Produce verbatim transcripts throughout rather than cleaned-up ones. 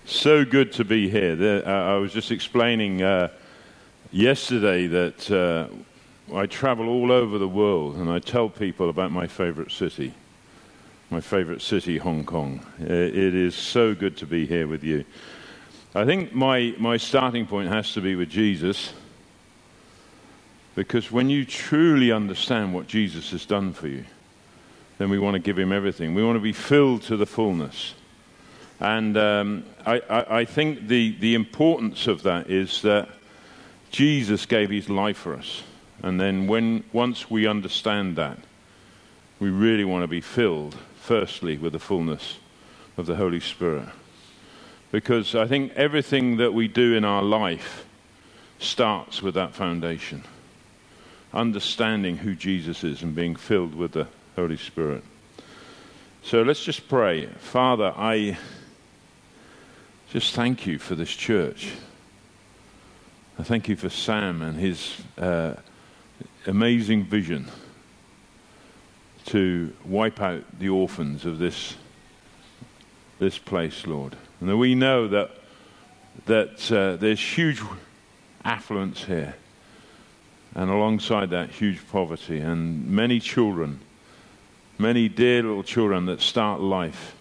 So good to be here. The, uh, I was just explaining uh, yesterday that uh, I travel all over the world and I tell people about my favorite city, my favorite city, Hong Kong. It, it is so good to be here with you. I think my, my starting point has to be with Jesus, because when you truly understand what Jesus has done for you, then we want to give him everything. We want to be filled to the fullness. And um, I, I, I think the, the importance of that is that Jesus gave his life for us. And then when once we understand that, we really want to be filled, firstly, with the fullness of the Holy Spirit. Because I think everything that we do in our life starts with that foundation. Understanding who Jesus is and being filled with the Holy Spirit. So let's just pray. Father, I just thank you for this church. I thank you for Sam and his uh, amazing vision to wipe out the orphans of this this place, Lord. And we know that that uh, there's huge affluence here, and alongside that, huge poverty, and many children, many dear little children that start life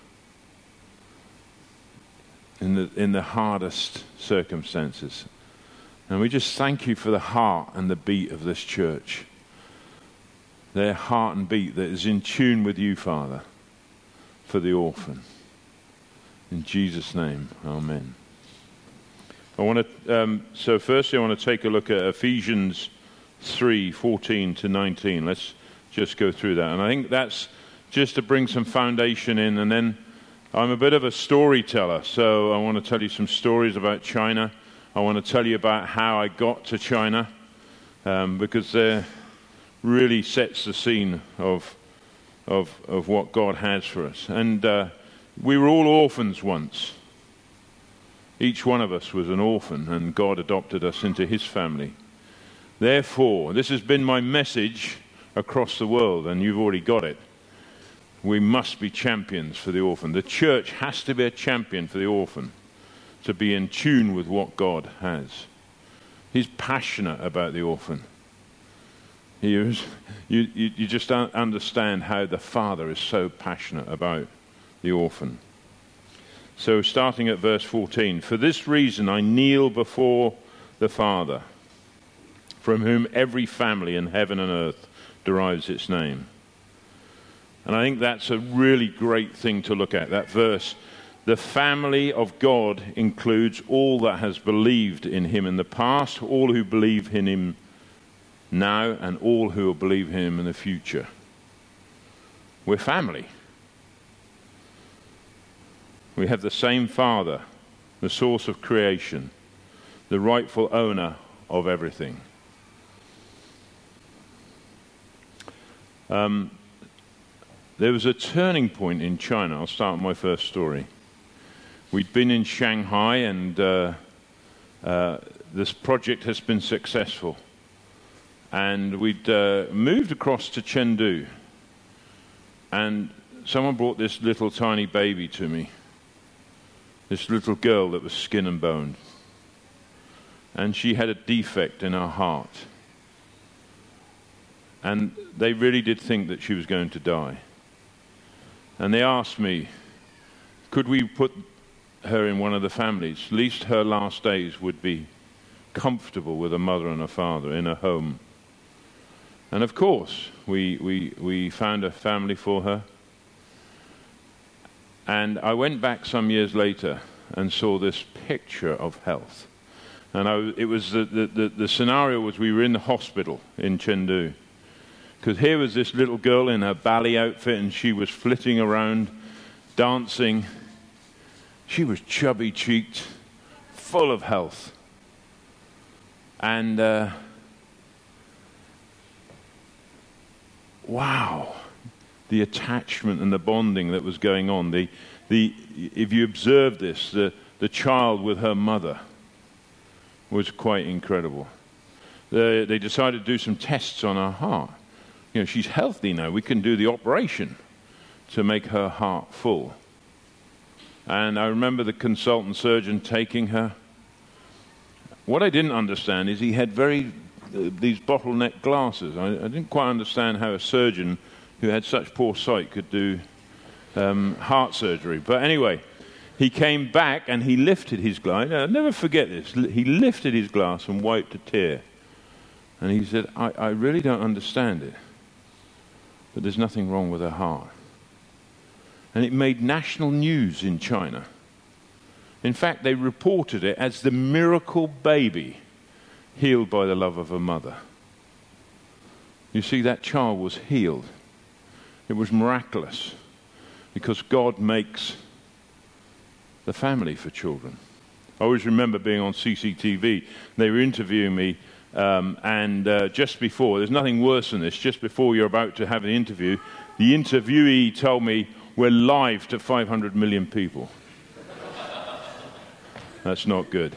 in the in the hardest circumstances. And we just thank you for the heart and the beat of this church. Their heart and beat that is in tune with you, Father, for the orphan. In Jesus' name, amen. I want to, um, so firstly I want to take a look at Ephesians three, fourteen to nineteen. Let's just go through that. And I think that's just to bring some foundation in. And then I'm a bit of a storyteller, so I want to tell you some stories about China. I want to tell you about how I got to China, um, because it really sets the scene of, of, of what God has for us. And uh, we were all orphans once. Each one of us was an orphan, and God adopted us into his family. Therefore, this has been my message across the world, and you've already got it. We must be champions for the orphan. The church has to be a champion for the orphan, to be in tune with what God has. He's passionate about the orphan. He is, you, you, you just don't understand how the Father is so passionate about the orphan. So starting at verse fourteen, for this reason I kneel before the Father, from whom every family in heaven and earth derives its name. And I think that's a really great thing to look at, that verse. The family of God includes all that has believed in him in the past, all who believe in him now, and all who will believe in him in the future. We're family. We have the same Father, the source of creation, the rightful owner of everything. Um, there was a turning point in China. I'll start with my first story. We'd been in Shanghai, and uh, uh, this project has been successful. And we'd uh, moved across to Chengdu, and someone brought this little tiny baby to me, this little girl that was skin and bone. And she had a defect in her heart. And they really did think that she was going to die. And they asked me, could we put her in one of the families? At least her last days would be comfortable with a mother and a father in a home. And of course, we, we, we found a family for her. And I went back some years later and saw this picture of health. And I, it was the, the, the, the scenario was we were in the hospital in Chengdu. Because here was this little girl in her ballet outfit, and she was flitting around, dancing. She was chubby-cheeked, full of health. And, uh, wow, the attachment and the bonding that was going on. The, the, if you observe this, the, the child with her mother was quite incredible. They, they decided to do some tests on her heart. You know, she's healthy now. We can do the operation to make her heart full. And I remember the consultant surgeon taking her. What I didn't understand is he had very uh, these bottleneck glasses. I, I didn't quite understand how a surgeon who had such poor sight could do um, heart surgery. But anyway, he came back and he lifted his glass. I'll never forget this. He lifted his glass and wiped a tear. And he said, I, I really don't understand it, but there's nothing wrong with her heart. And it made national news in China. In fact, they reported it as the miracle baby healed by the love of a mother. You see, that child was healed. It was miraculous because God makes the family for children. I always remember being on C C T V. They were interviewing me, um, and uh, just before, there's nothing worse than this, just before you're about to have an interview, the interviewee told me, we're live to five hundred million people. That's not good.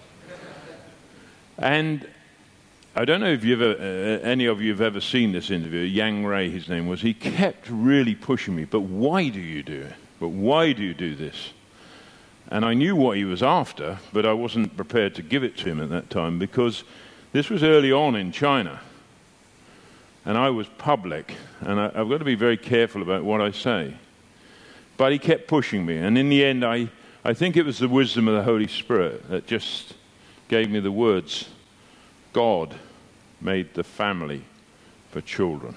And I don't know if you've ever, uh, any of you have ever seen this interview. Yang Ray, his name was. He kept really pushing me. But why do you do it? But why do you do this? And I knew what he was after, but I wasn't prepared to give it to him at that time because this was early on in China. And I was public, and I, I've got to be very careful about what I say. But he kept pushing me. And in the end, I, I think it was the wisdom of the Holy Spirit that just gave me the words, God made the family for children.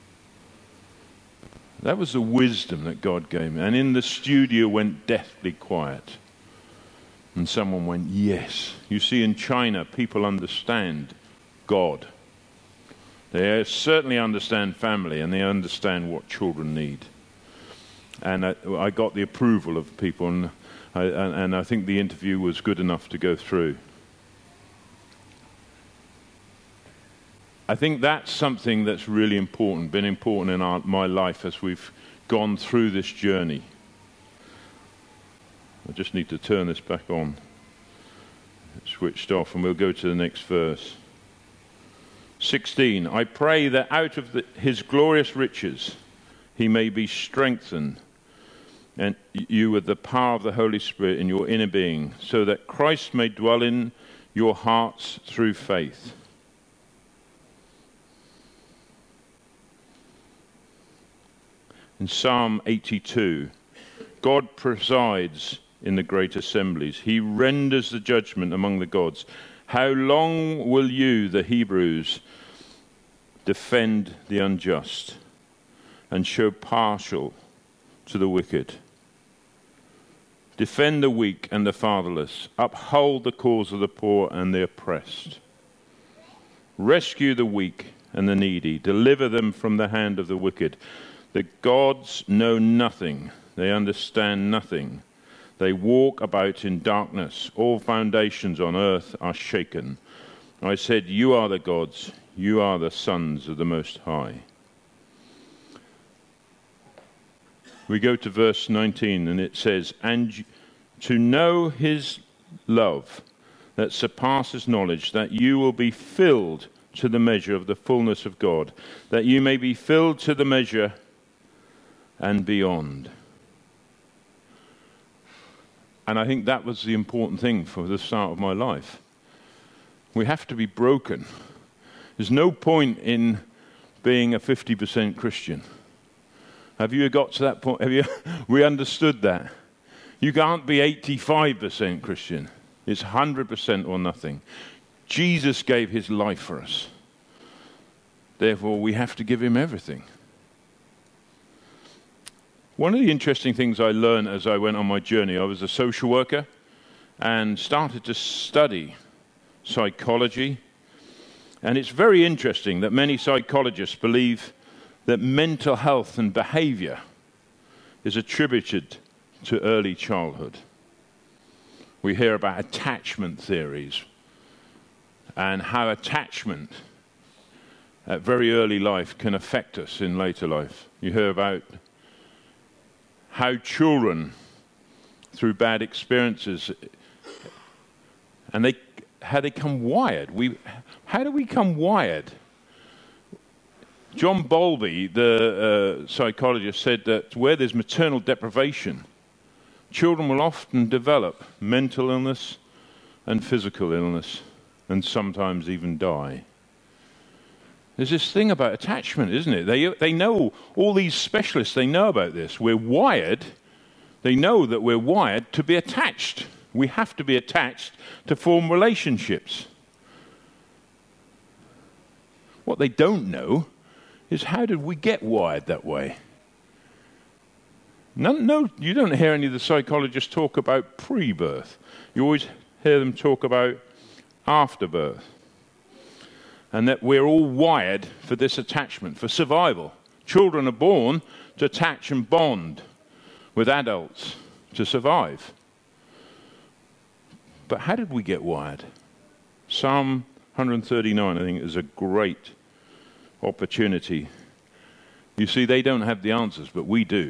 That was the wisdom that God gave me. And in the studio went deathly quiet. And someone went, yes. You see, in China, people understand God. They certainly understand family, and they understand what children need. And I, I got the approval of people, and I, and I think the interview was good enough to go through. I think that's something that's really important, been important in our, my life as we've gone through this journey. I just need to turn this back on. It's switched off, and we'll go to the next verse. sixteen, I pray that out of the, his glorious riches he may be strengthened, and you with the power of the Holy Spirit in your inner being, so that Christ may dwell in your hearts through faith. In Psalm eighty-two, God presides in the great assemblies. He renders the judgment among the gods. How long will you, the Hebrews, defend the unjust and show partial to the wicked? Defend the weak and the fatherless. Uphold the cause of the poor and the oppressed. Rescue the weak and the needy. Deliver them from the hand of the wicked. The gods know nothing. They understand nothing. They walk about in darkness. All foundations on earth are shaken. I said, you are the gods. You are the sons of the Most High. We go to verse nineteen, and it says, and to know his love that surpasses knowledge, that you will be filled to the measure of the fullness of God, that you may be filled to the measure and beyond. And I think that was the important thing for the start of my life. We have to be broken. There's no point in being a fifty percent Christian. Have you got to that point? Have you? We understood that. You can't be eighty-five percent Christian. It's one hundred percent or nothing. Jesus gave his life for us. Therefore, we have to give him everything. One of the interesting things I learned as I went on my journey, I was a social worker and started to study psychology. And it's very interesting that many psychologists believe that mental health and behavior is attributed to early childhood. We hear about attachment theories and how attachment at very early life can affect us in later life. You hear about how children, through bad experiences, and they how they come wired. We, how do we come wired? John Bowlby, the uh, psychologist, said that where there's maternal deprivation, children will often develop mental illness and physical illness, and sometimes even die. There's this thing about attachment, isn't it? They they know, all these specialists, they know about this. We're wired, they know that we're wired to be attached. We have to be attached to form relationships. What they don't know is, how did we get wired that way? No, no, you don't hear any of the psychologists talk about pre-birth. You always hear them talk about afterbirth. And that we're all wired for this attachment, for survival. Children are born to attach and bond with adults to survive. But how did we get wired? Psalm one thirty-nine, I think, is a great opportunity. You see, they don't have the answers, but we do.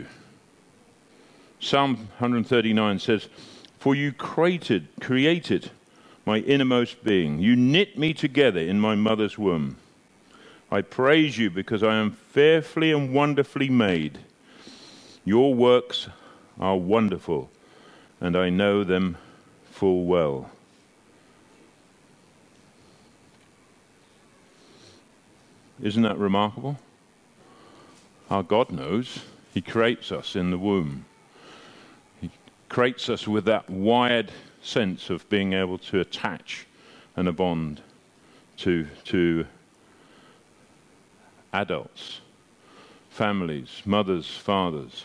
Psalm one thirty-nine says, "For you created, created my innermost being. You knit me together in my mother's womb. I praise you because I am fearfully and wonderfully made. Your works are wonderful, and I know them full well." Isn't that remarkable? Our God knows. He creates us in the womb. He creates us with that wired sense of being able to attach and a bond to, to adults, families, mothers, fathers.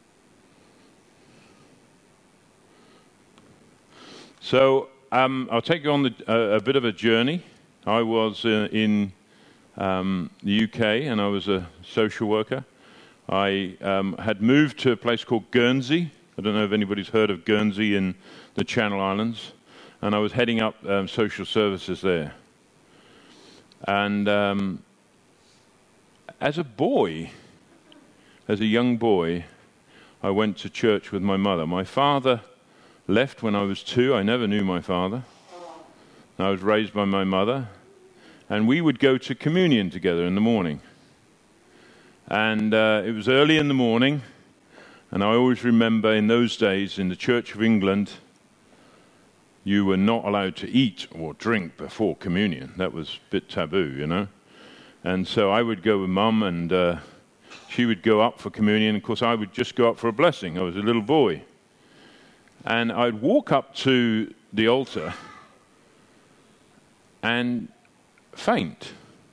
So um, I'll take you on the, uh, a bit of a journey. I was uh, in um, the U K, and I was a social worker. I um, had moved to a place called Guernsey. I don't know if anybody's heard of Guernsey in the Channel Islands. And I was heading up um, social services there. And um, as a boy, as a young boy, I went to church with my mother. My father left when I was two. I never knew my father. I was raised by my mother. And we would go to communion together in the morning. And uh, it was early in the morning. And I always remember in those days in the Church of England, you were not allowed to eat or drink before communion. That was a bit taboo, you know. And so I would go with Mum, and uh, she would go up for communion. Of course, I would just go up for a blessing. I was a little boy. And I'd walk up to the altar and faint.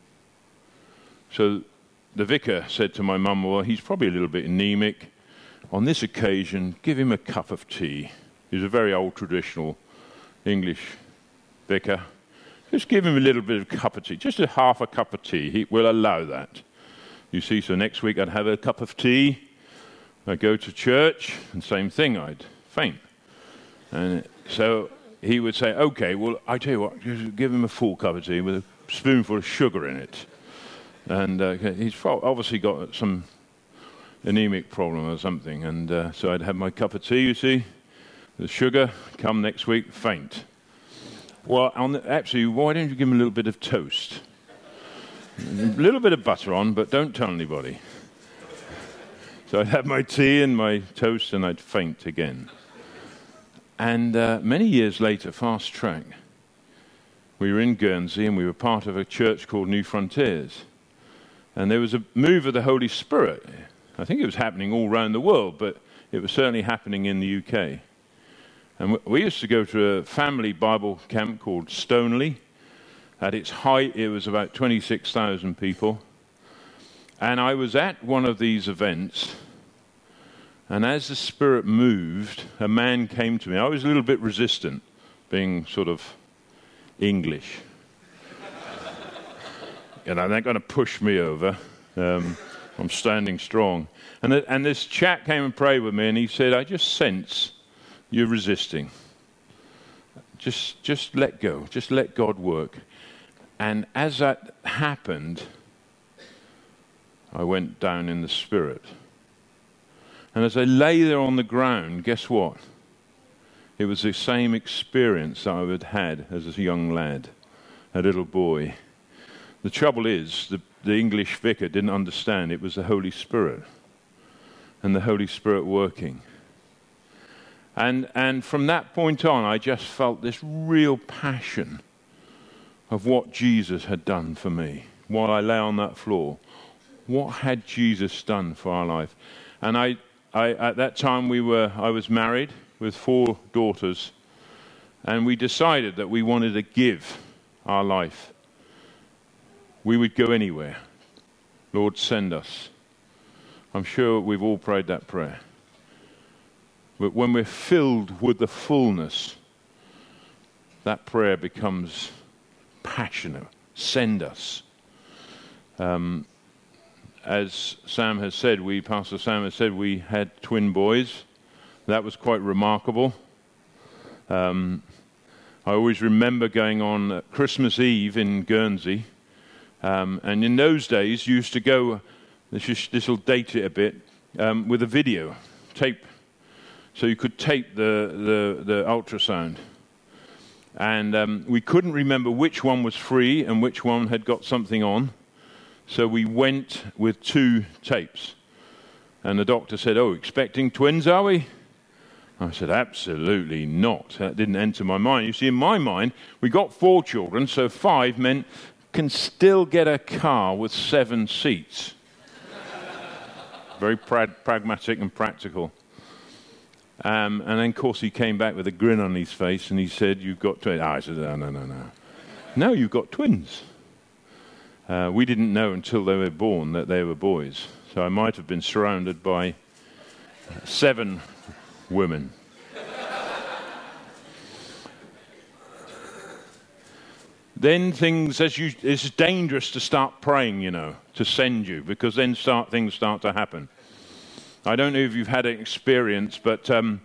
So the vicar said to my mum, "Well, he's probably a little bit anemic. On this occasion, give him a cup of tea." He was a very old traditional English vicar. Just give him a little bit of cup of tea, just a half a cup of tea. He will allow that. You see, so next week I'd have a cup of tea. I'd go to church, and same thing, I'd faint. And so he would say, "Okay, well, I tell you what, just give him a full cup of tea with a spoonful of sugar in it." And uh, he's obviously got some anemic problem or something. And uh, so I'd have my cup of tea, you see, the sugar, come next week, faint. Well, on the, actually, why don't you give him a little bit of toast? A little bit of butter on, but don't tell anybody. So I'd have my tea and my toast, and I'd faint again. And uh, many years later, fast track, we were in Guernsey, and we were part of a church called New Frontiers. And there was a move of the Holy Spirit. I think it was happening all around the world, but it was certainly happening in the U K. And we used to go to a family Bible camp called Stoneleigh. At its height, it was about twenty-six thousand people. And I was at one of these events, and as the Spirit moved, a man came to me. I was a little bit resistant, being sort of English. You know, they're going to push me over. Um, I'm standing strong. And, th- and this chap came and prayed with me, and he said, "I just sense you're resisting. Just, just let go. Just let God work." And as that happened, I went down in the Spirit. And as I lay there on the ground, guess what? It was the same experience I had had as a young lad, a little boy. The trouble is, the, the English vicar didn't understand it was the Holy Spirit, and the Holy Spirit working. And and from that point on, I just felt this real passion of what Jesus had done for me while I lay on that floor. What had Jesus done for our life? And I, I at that time we were I was married with four daughters, and we decided that we wanted to give our life. We would go anywhere. Lord, send us. I'm sure we've all prayed that prayer. But when we're filled with the fullness, that prayer becomes passionate. Send us. Um, as Sam has said, we, Pastor Sam has said, we had twin boys. That was quite remarkable. Um, I always remember going on Christmas Eve in Guernsey. Um, and in those days, you used to go, this will date it a bit, um, with a video tape. So you could tape the, the, the ultrasound. And um, we couldn't remember which one was free and which one had got something on. So we went with two tapes. And the doctor said, oh, expecting twins, are we? I said, absolutely not. That didn't enter my mind. You see, in my mind, we got four children, so five meant can still get a car with seven seats. Very pra- pragmatic and practical. Um, and then, of course, he came back with a grin on his face, and he said, you've got twins. Oh, I said, no, no, no, no. No, you've got twins. Uh, we didn't know until they were born that they were boys. So I might have been surrounded by seven women. Then things, as you, it's dangerous to start praying, you know, to send you, because then start things start to happen. I don't know if you've had an experience, but um,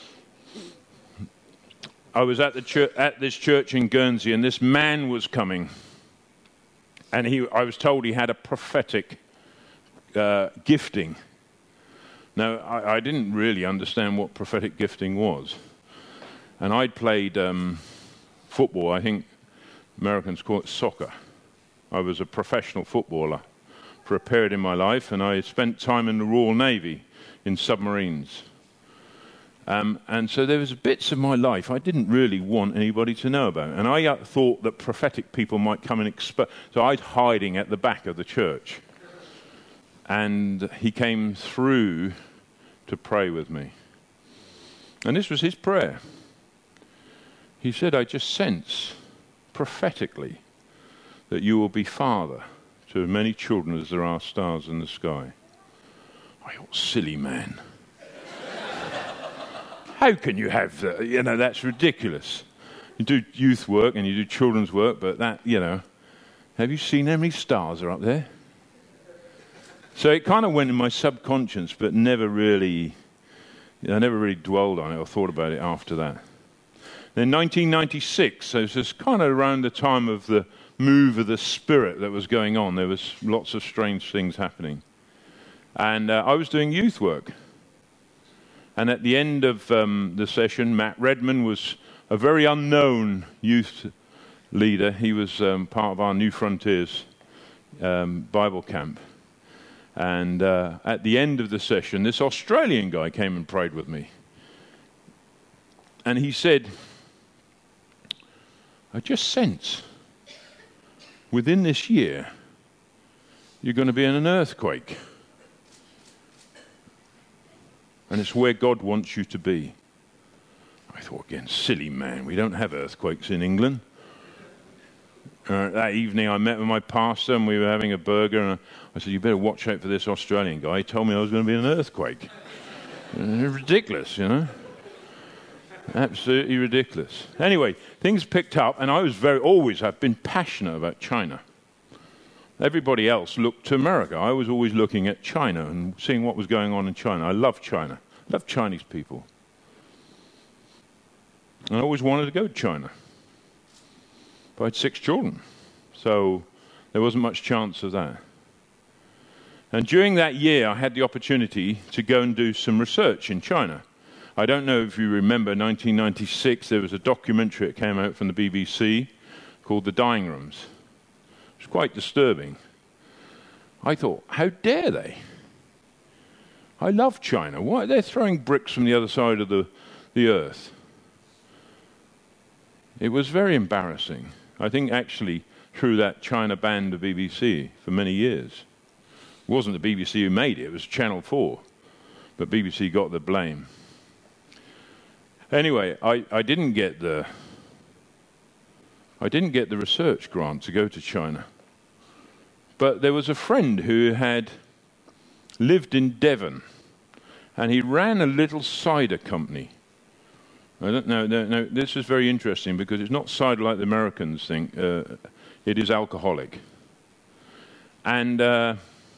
I was at the church, at this church in Guernsey, and this man was coming, and he, I was told he had a prophetic uh, gifting. Now, I, I didn't really understand what prophetic gifting was, and I'd played um, football. I think Americans call it soccer. I was a professional footballer for a period in my life, and I spent time in the Royal Navy in submarines. Um, and so there was bits of my life I didn't really want anybody to know about. And I uh, thought that prophetic people might come and expose. So I'd hiding at the back of the church. And he came through to pray with me. And this was his prayer. He said, I just sense prophetically that you will be father to as many children as there are stars in the sky. I thought, silly man. How can you have that? You know, that's ridiculous. You do youth work and you do children's work, but that, you know, have you seen how many stars are up there? So it kind of went in my subconscious, but never really, I never really dwelled on it or thought about it after that. Then nineteen ninety-six, so it was kind of around the time of the move of the Spirit that was going on. There was lots of strange things happening. And uh, I was doing youth work. And at the end of um, the session, Matt Redman was a very unknown youth leader. He was um, part of our New Frontiers um, Bible camp. And uh, at the end of the session, this Australian guy came and prayed with me. And he said, I just sense within this year you're going to be in an earthquake. And it's where God wants you to be. I thought, again, silly man, we don't have earthquakes in England. Uh, that evening I met with my pastor and we were having a burger, and I said, you better watch out for this Australian guy. He told me I was going to be in an earthquake. Ridiculous, you know. Absolutely ridiculous. Anyway, things picked up, and I was very, always have been passionate about China. Everybody else looked to America. I was always looking at China and seeing what was going on in China. I love China. I love Chinese people. And I always wanted to go to China. But I had six children, so there wasn't much chance of that. And during that year, I had the opportunity to go and do some research in China. I don't know if you remember, nineteen ninety-six, there was a documentary that came out from the B B C called The Dying Rooms. It was quite disturbing. I thought, how dare they? I love China. Why? They're throwing bricks from the other side of the, the earth. It was very embarrassing. I think actually through that China banned the B B C for many years. It wasn't the B B C who made it, it was Channel four. But B B C got the blame. Anyway, I, I didn't get the I didn't get the research grant to go to China. But there was a friend who had lived in Devon, and he ran a little cider company. I don't know, no, no, this is very interesting because it's not cider like the Americans think. Uh, it is alcoholic. And uh,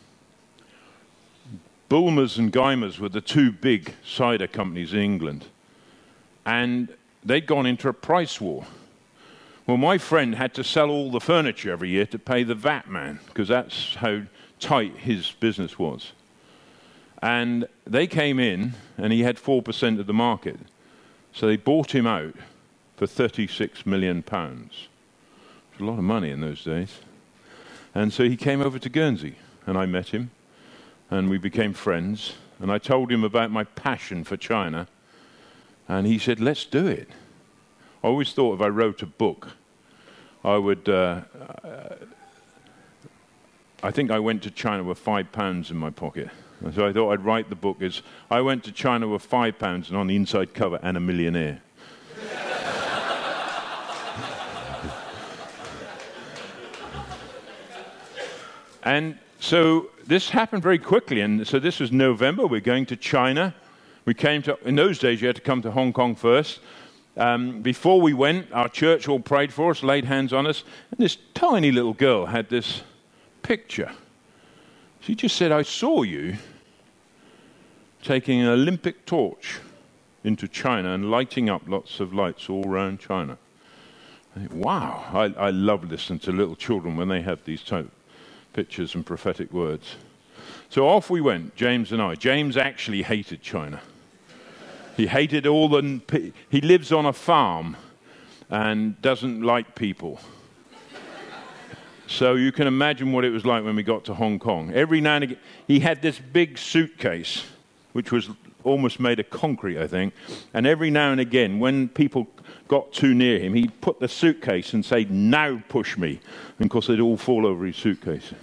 Bulmers and Geimers were the two big cider companies in England. And they'd gone into a price war. Well, my friend had to sell all the furniture every year to pay the V A T man, because that's how tight his business was. And they came in, and he had four percent of the market. So they bought him out for thirty-six million pounds. It was a lot of money in those days. And so he came over to Guernsey, and I met him, and we became friends. And I told him about my passion for China, and he said, let's do it. I always thought if I wrote a book, I would... Uh, uh, I think I went to China with five pounds in my pocket. And so I thought I'd write the book as, I went to China with five pounds and on the inside cover, and a millionaire. And so this happened very quickly. And so this was November. We're going to China. We came to, in those days, you had to come to Hong Kong first. Um, before we went, our church all prayed for us, laid hands on us, and this tiny little girl had this picture. She just said, I saw you taking an Olympic torch into China and lighting up lots of lights all around China. I think, wow, I, I love listening to little children when they have these type pictures and prophetic words. So off we went, James and I. James actually hated China. He hated all the... He lives on a farm and doesn't like people. So you can imagine what it was like when we got to Hong Kong. Every now and again, he had this big suitcase, which was almost made of concrete, I think. And every now and again, when people got too near him, he'd put the suitcase and say, now push me. And of course, they'd all fall over his suitcase.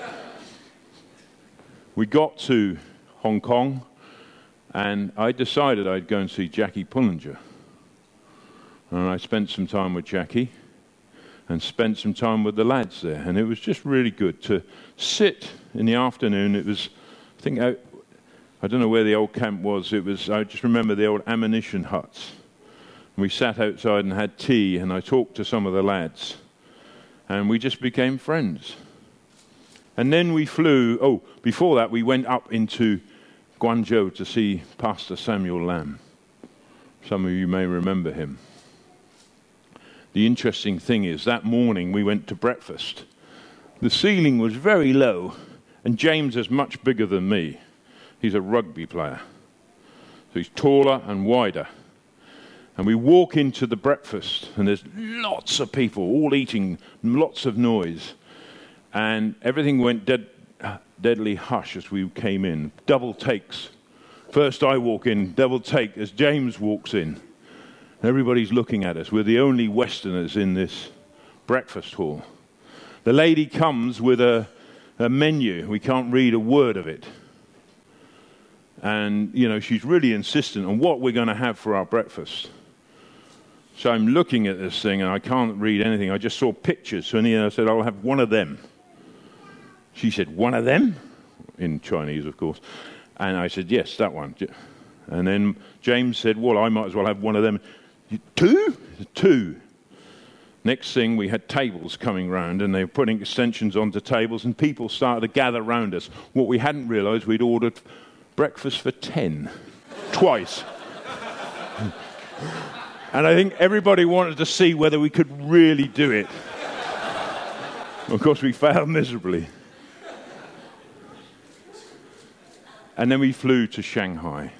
We got to Hong Kong, and I decided I'd go and see Jackie Pullinger. And I spent some time with Jackie and spent some time with the lads there. And it was just really good to sit in the afternoon. It was, I think, I, I don't know where the old camp was. It was, I just remember the old ammunition huts. We sat outside and had tea, and I talked to some of the lads. And we just became friends. And then we flew, oh, before that we went up into Guangzhou to see Pastor Samuel Lam. Some of you may remember him. The interesting thing is, that morning we went to breakfast. The ceiling was very low, and James is much bigger than me. He's a rugby player. So he's taller and wider. And we walk into the breakfast, and there's lots of people, all eating, lots of noise. And everything went dead, deadly hush as we came in. Double takes. First I walk in, double take as James walks in. Everybody's looking at us. We're the only Westerners in this breakfast hall. The lady comes with a, a menu. We can't read a word of it. And, you know, she's really insistent on what we're going to have for our breakfast. So I'm looking at this thing, and I can't read anything. I just saw pictures. So in the end, I said, I'll have one of them. She said, one of them? In Chinese, of course. And I said, yes, that one. And then James said, well, I might as well have one of them. Two? Two. Next thing, we had tables coming round, and they were putting extensions onto tables, and people started to gather round us. What we hadn't realised, we'd ordered breakfast for ten. Twice. And I think everybody wanted to see whether we could really do it. Of course, we failed miserably. And then we flew to Shanghai.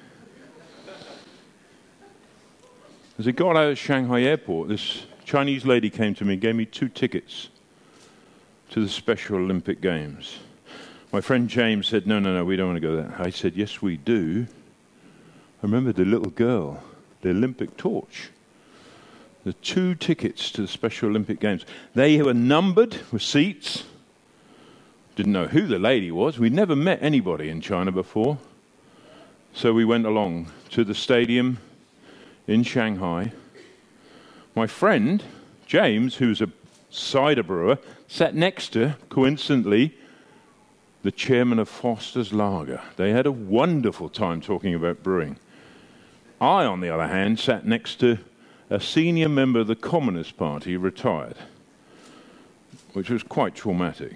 As I got out of Shanghai airport, this Chinese lady came to me and gave me two tickets to the Special Olympic Games. My friend James said, no, no, no, we don't want to go there. I said, yes, we do. I remember the little girl. the Olympic torch. The two tickets to the Special Olympic Games. They were numbered with seats. Didn't know who the lady was. We'd never met anybody in China before. So we went along to the stadium in Shanghai. My friend, James, who's a cider brewer, sat next to, coincidentally, the chairman of Foster's Lager. They had a wonderful time talking about brewing. I, on the other hand, sat next to a senior member of the Communist Party, retired, which was quite traumatic.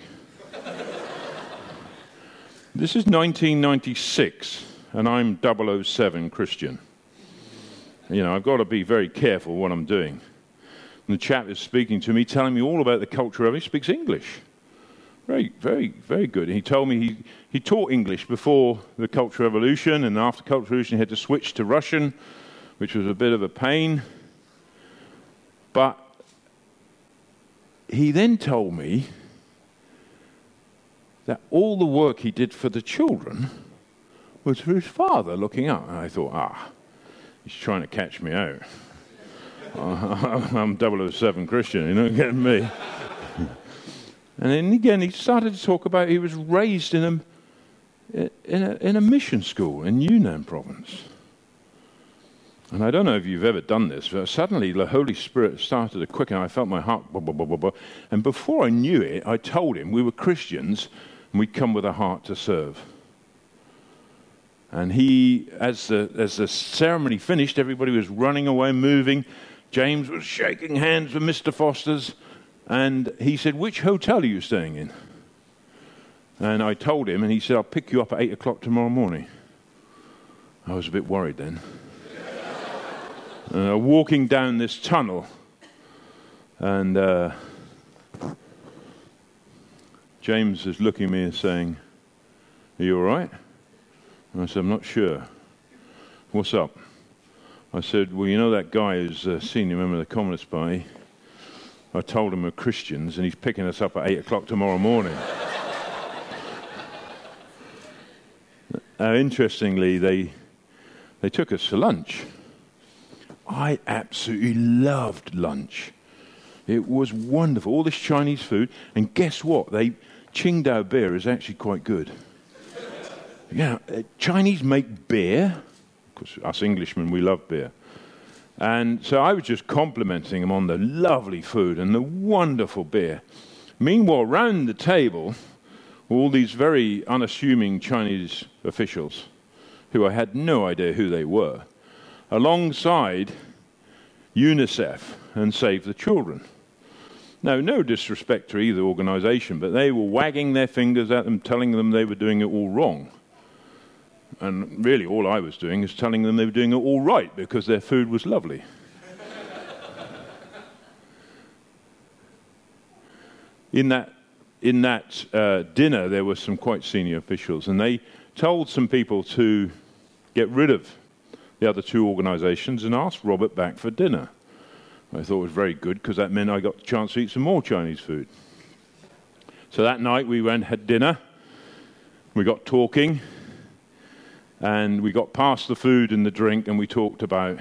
This is nineteen ninety-six, and I'm double oh seven Christian. You know, I've got to be very careful what I'm doing. And the chap is speaking to me, telling me all about the Cultural Revolution. He speaks English. Very, very, very good. He told me he, he taught English before the Cultural Revolution, and after the Cultural Revolution he had to switch to Russian, which was a bit of a pain. But he then told me that all the work he did for the children was for his father looking up. And I thought, ah, he's trying to catch me out. I'm double oh seven Christian, you're not getting me. And then again, he started to talk about he was raised in a, in a, in a mission school in Yunnan province. And I don't know if you've ever done this, but suddenly the Holy Spirit started to quicken. I felt my heart, blah, blah, blah, blah, blah. And before I knew it, I told him we were Christians and we'd come with a heart to serve. And he, as the, as the ceremony finished, everybody was running away, moving. James was shaking hands with Mister Foster's. And he said, which hotel are you staying in? And I told him, and he said, I'll pick you up at eight o'clock tomorrow morning. I was a bit worried then. uh, walking down this tunnel, and uh, James is looking at me and saying, are you all right? And I said, I'm not sure. What's up? I said, well, you know that guy who's a senior member of the Communist Party? I told him we're Christians, and he's picking us up at eight o'clock tomorrow morning. uh, interestingly, they they took us for lunch. I absolutely loved lunch. It was wonderful. All this Chinese food, and guess what? They Qingdao beer is actually quite good. Yeah, uh, Chinese make beer. Of course, us Englishmen, we love beer. And so I was just complimenting him on the lovely food and the wonderful beer. Meanwhile, round the table, all these very unassuming Chinese officials, who I had no idea who they were, alongside UNICEF and Save the Children. Now, no disrespect to either organization, but they were wagging their fingers at them, telling them they were doing it all wrong. And really all I was doing is telling them they were doing it all right because their food was lovely. in that in that uh, dinner, there were some quite senior officials, and they told some people to get rid of the other two organizations and asked Robert back for dinner. I thought it was very good because that meant I got the chance to eat some more Chinese food. So that night we went had dinner, we got talking, and we got past the food and the drink, and we talked about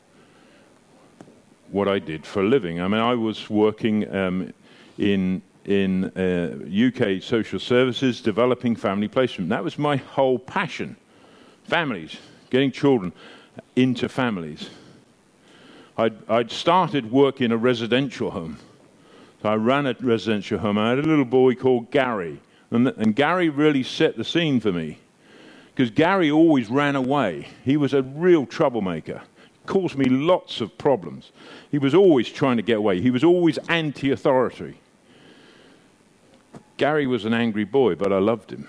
what I did for a living. I mean, I was working um, in in uh, U K social services, developing family placement. That was my whole passion. Families, getting children into families. I'd, I'd started work in a residential home. So I ran a residential home. I had a little boy called Gary, and, th- and Gary really set the scene for me. Because Gary always ran away. He was a real troublemaker. Caused me lots of problems. He was always trying to get away. He was always anti-authority. Gary was an angry boy, but I loved him.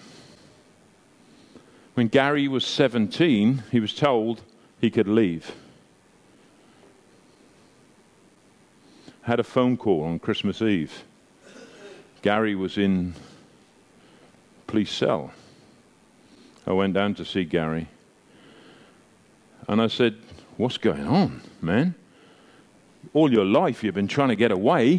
When Gary was seventeen, he was told he could leave. Had a phone call on Christmas Eve. Gary was in police cell. I went down to see Gary, and I said, what's going on, man? All your life you've been trying to get away.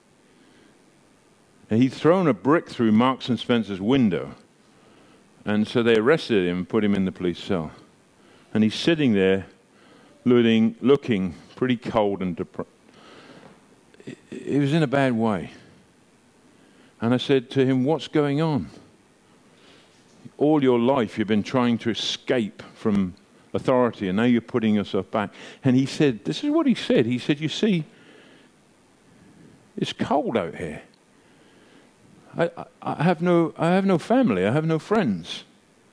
And he'd thrown a brick through Marks and Spencer's window, and so they arrested him and put him in the police cell. And he's sitting there looking, looking pretty cold and depressed. It was in a bad way. And I said to him, what's going on? All your life you've been trying to escape from authority, and now you're putting yourself back. And he said, this is what he said. He said, you see, it's cold out here. I, I, I have no, I have no family. I have no friends.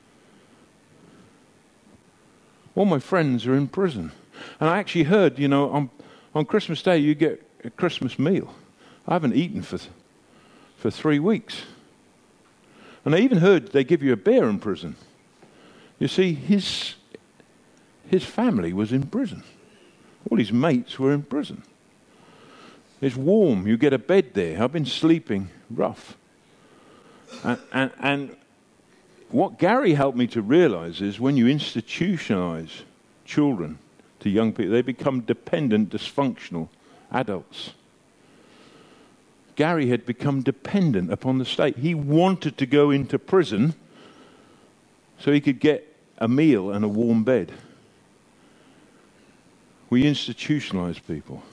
All my friends are in prison. And I actually heard, you know, on, on Christmas Day you get a Christmas meal. I haven't eaten for for three weeks. And I even heard they give you a beer in prison. You see, his his family was in prison. All his mates were in prison. It's warm. You get a bed there. I've been sleeping rough. And, and, and what Gary helped me to realize is when you institutionalize children to young people, they become dependent, dysfunctional adults. Gary had become dependent upon the state. He wanted to go into prison so he could get a meal and a warm bed. We institutionalize people.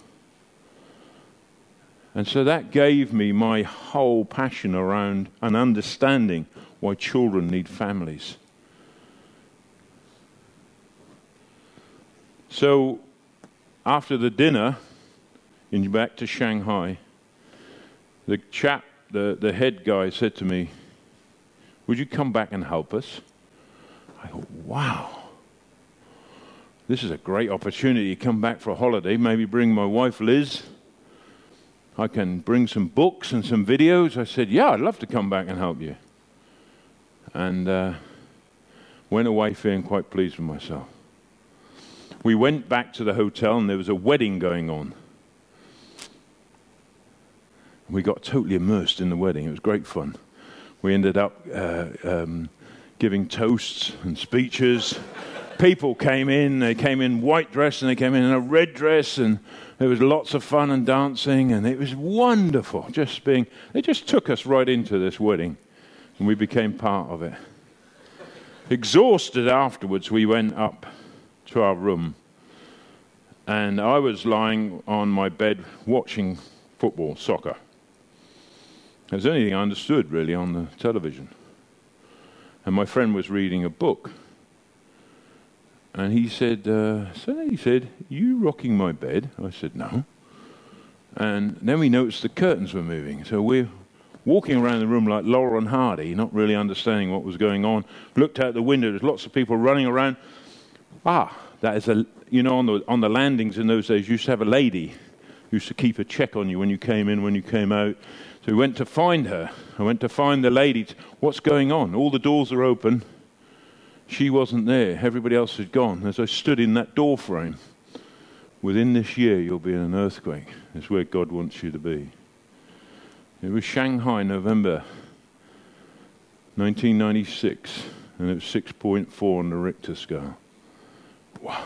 And so that gave me my whole passion around an understanding why children need families. So after the dinner, in back to Shanghai, the chap, the, the head guy said to me, would you come back and help us? I thought, wow, this is a great opportunity to come back for a holiday, maybe bring my wife Liz. I can bring some books and some videos. I said, yeah, I'd love to come back and help you. And uh, went away feeling quite pleased with myself. We went back to the hotel and there was a wedding going on. We got totally immersed in the wedding. It was great fun. We ended up uh, um, giving toasts and speeches. People came in. They came in white dress and they came in in a red dress, and there was lots of fun and dancing, and it was wonderful. Just being, they just took us right into this wedding, and we became part of it. Exhausted afterwards, we went up to our room, and I was lying on my bed watching football, soccer. It was the only thing I understood, really, on the television. And my friend was reading a book. And he said, uh, so he said, you rocking my bed? I said, no. And then we noticed the curtains were moving. So we're walking around the room like Laurel and Hardy, not really understanding what was going on. Looked out the window, there's lots of people running around. Ah, that is a, you know, on the, on the landings in those days, you used to have a lady who used to keep a check on you when you came in, when you came out. So we went to find her. I went to find the lady. What's going on? All the doors are open. She wasn't there. Everybody else had gone. As I stood in that door frame, within this year you'll be in an earthquake. It's where God wants you to be. It was Shanghai, November nineteen ninety-six, and it was six point four on the Richter scale. Wow.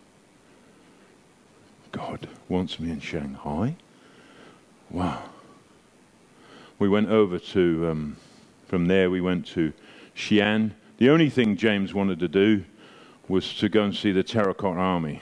God wants me in Shanghai? Wow. We went over to, um, from there we went to Xi'an. The only thing James wanted to do was to go and see the Terracotta Army.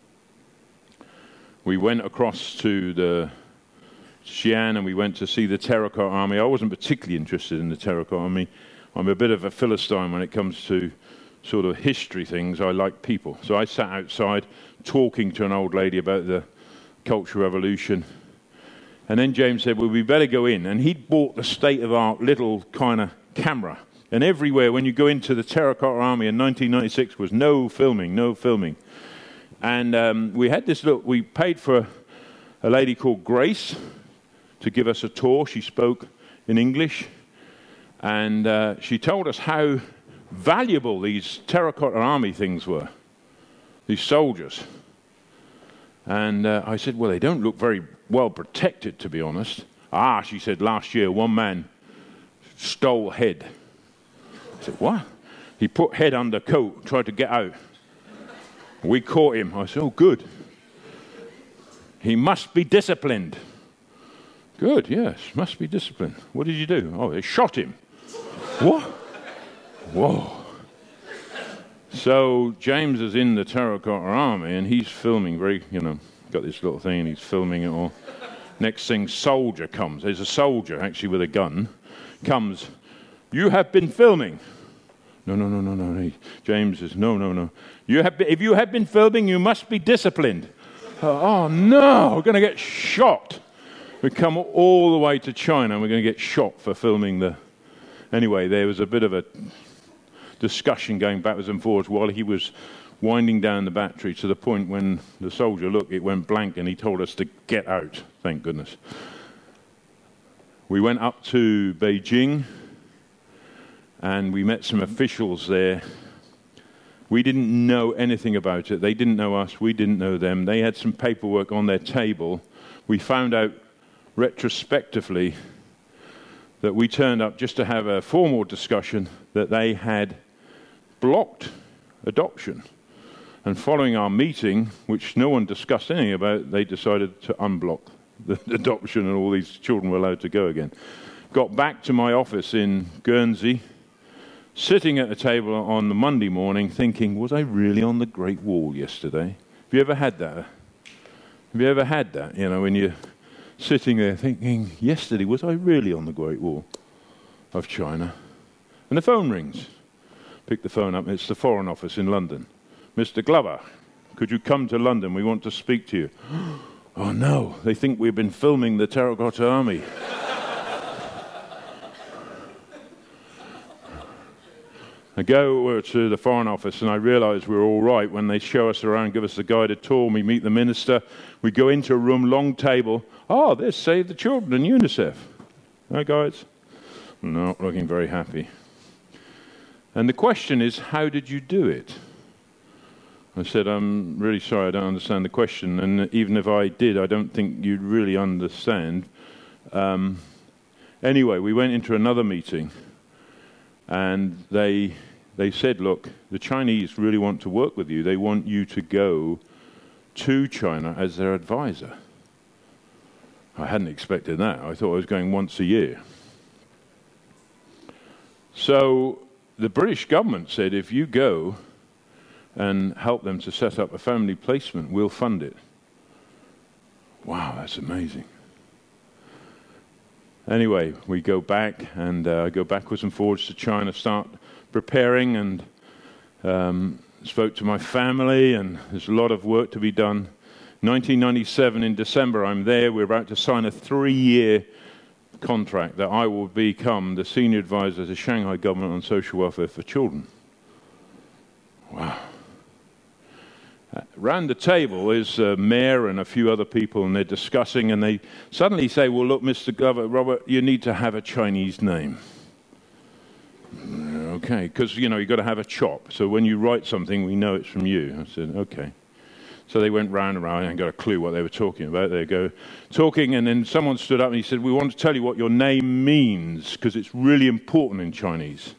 We went across to the Xi'an and we went to see the Terracotta Army. I wasn't particularly interested in the Terracotta Army. I'm a bit of a Philistine when it comes to sort of history things. I like people. So I sat outside talking to an old lady about the Cultural Revolution. And then James said, well, we better go in. And he'd bought the state-of-the-art little kind of camera. And everywhere, when you go into the Terracotta Army in nineteen ninety-six, was no filming, no filming. And um, we had this look, we paid for a, a lady called Grace to give us a tour. She spoke in English. And uh, she told us how valuable these Terracotta Army things were, these soldiers. And uh, I said, well, they don't look very well protected, to be honest. Ah, she said, last year one man stole head. I said, what? He put head under coat, tried to get out. We caught him. I said, oh, good. He must be disciplined. Good, yes, must be disciplined. What did you do? Oh, they shot him. What? Whoa. So James is in the Terracotta Army, and he's filming very, you know, got this little thing, and he's filming it all. Next thing, soldier comes. There's a soldier, actually, with a gun, comes. You have been filming. No, no, no, no, no. He, James says, no, no, no. You have been, if you have been filming, you must be disciplined. Oh, oh no, we're going to get shot. We come all the way to China, and we're going to get shot for filming the... Anyway, there was a bit of a discussion going backwards and forwards while he was winding down the battery to the point when the soldier looked, it went blank, and he told us to get out, thank goodness. We went up to Beijing, and we met some officials there. We didn't know anything about it. They didn't know us. We didn't know them. They had some paperwork on their table. We found out retrospectively that we turned up just to have a formal discussion that they had blocked adoption. And following our meeting, which no one discussed anything about, they decided to unblock the adoption, and all these children were allowed to go again. Got back to my office in Guernsey, sitting at a table on the Monday morning thinking, was I really on the Great Wall yesterday? Have you ever had that? Have you ever had that? You know, when you're sitting there thinking, yesterday, was I really on the Great Wall of China? And the phone rings. Pick the phone up. It's the Foreign Office in London. Mister Glover, could you come to London? We want to speak to you. Oh, no. They think we've been filming the Terracotta Army. I go to the Foreign Office, and I realize we're all right when they show us around, give us a guided tour. We meet the minister. We go into a room, long table. Oh, there's Save the Children and UNICEF. Hi, guys. Not looking very happy. And the question is, how did you do it? I said, I'm really sorry, I don't understand the question. And even if I did, I don't think you'd really understand. Um, anyway, we went into another meeting, and they they said, look, the Chinese really want to work with you. They want you to go to China as their advisor. I hadn't expected that. I thought I was going once a year. So the British government said, if you go and help them to set up a family placement, we'll fund it. Wow, that's amazing. Anyway, we go back, and I uh, go backwards and forwards to China, start preparing, and um, spoke to my family, and there's a lot of work to be done. nineteen ninety-seven, in December, I'm there. We're about to sign a three-year contract that I will become the senior advisor to Shanghai government on social welfare for children. Wow. Uh, round the table is a mayor and a few other people, and they're discussing, and they suddenly say, well, look, Mister Glover, Robert, you need to have a Chinese name. Okay, because, you know, you've got to have a chop. So when you write something, we know it's from you. I said, okay. So they went round and round, and I got a clue what they were talking about. They go talking, and then someone stood up and he said, we want to tell you what your name means, because it's really important in Chinese.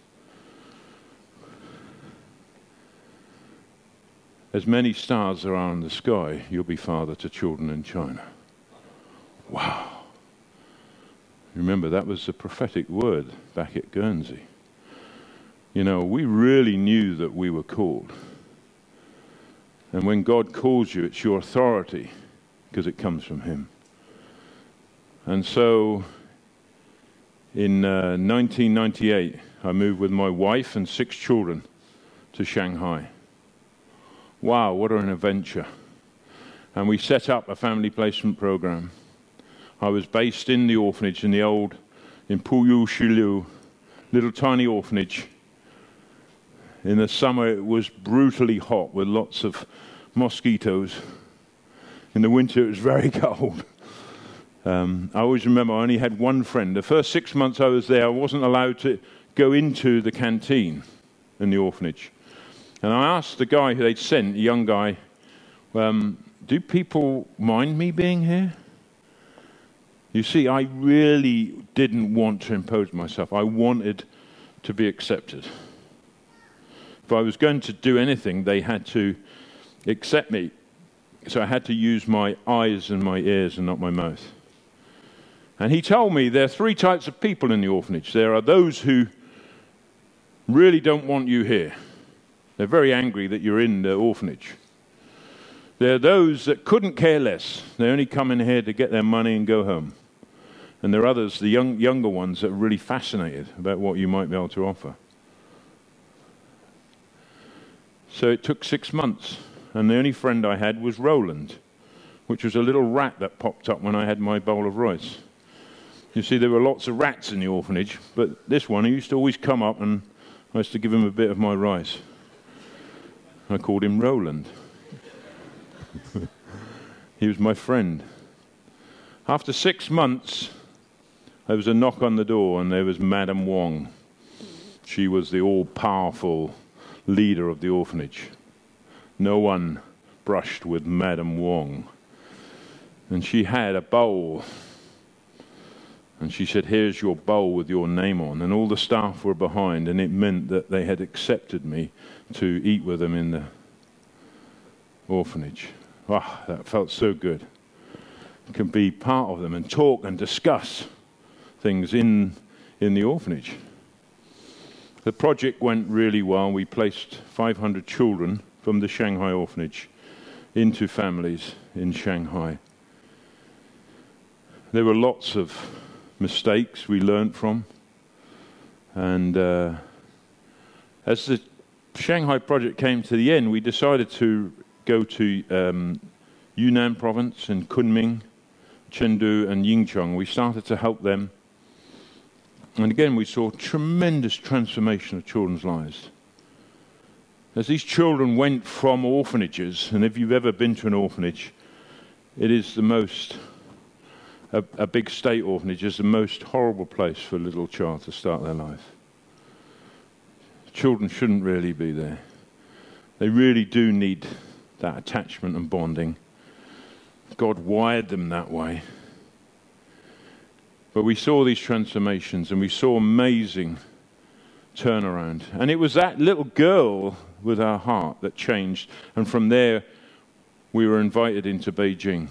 As many stars there are in the sky, you'll be father to children in China. Wow. Remember, that was a prophetic word back at Guernsey. You know, we really knew that we were called. And when God calls you, it's your authority, because it comes from Him. And so, in uh, nineteen ninety-eight, I moved with my wife and six children to Shanghai. Wow, what an adventure. And we set up a family placement program. I was based in the orphanage in the old, in Puyu Shilu, little tiny orphanage. In the summer it was brutally hot with lots of mosquitoes. In the winter it was very cold. Um, I always remember I only had one friend. The first six months I was there, I wasn't allowed to go into the canteen in the orphanage. And I asked the guy who they'd sent, a young guy, um, do people mind me being here? You see, I really didn't want to impose myself. I wanted to be accepted. If I was going to do anything, they had to accept me. So I had to use my eyes and my ears and not my mouth. And he told me there are three types of people in the orphanage. There are those who really don't want you here. They're very angry that you're in the orphanage. There are those that couldn't care less. They only come in here to get their money and go home. And there are others, the young, younger ones, that are really fascinated about what you might be able to offer. So it took six months, and the only friend I had was Roland, which was a little rat that popped up when I had my bowl of rice. You see, there were lots of rats in the orphanage, but this one, he used to always come up, and I used to give him a bit of my rice. I called him Roland. He was my friend. After six months, there was a knock on the door, and there was Madame Wong. She was the all-powerful leader of the orphanage. No one brushed with Madame Wong. And she had a bowl. And she said, "Here's your bowl with your name on." And all the staff were behind, and it meant that they had accepted me to eat with them in the orphanage. Ah, that felt so good. You can be part of them and talk and discuss things in in the orphanage. The project went really well. We placed five hundred children from the Shanghai orphanage into families in Shanghai. There were lots of mistakes we learned from. And uh, as the Shanghai project came to the end, we decided to go to um, Yunnan province and Kunming, Chengdu and Yingcheng. We started to help them. And again, we saw tremendous transformation of children's lives. As these children went from orphanages, and if you've ever been to an orphanage, it is the most, a, a big state orphanage is the most horrible place for a little child to start their life. Children shouldn't really be there. They really do need that attachment and bonding. God wired them that way. But we saw these transformations, and we saw amazing turnaround. And it was that little girl with our heart that changed. And from there, we were invited into Beijing,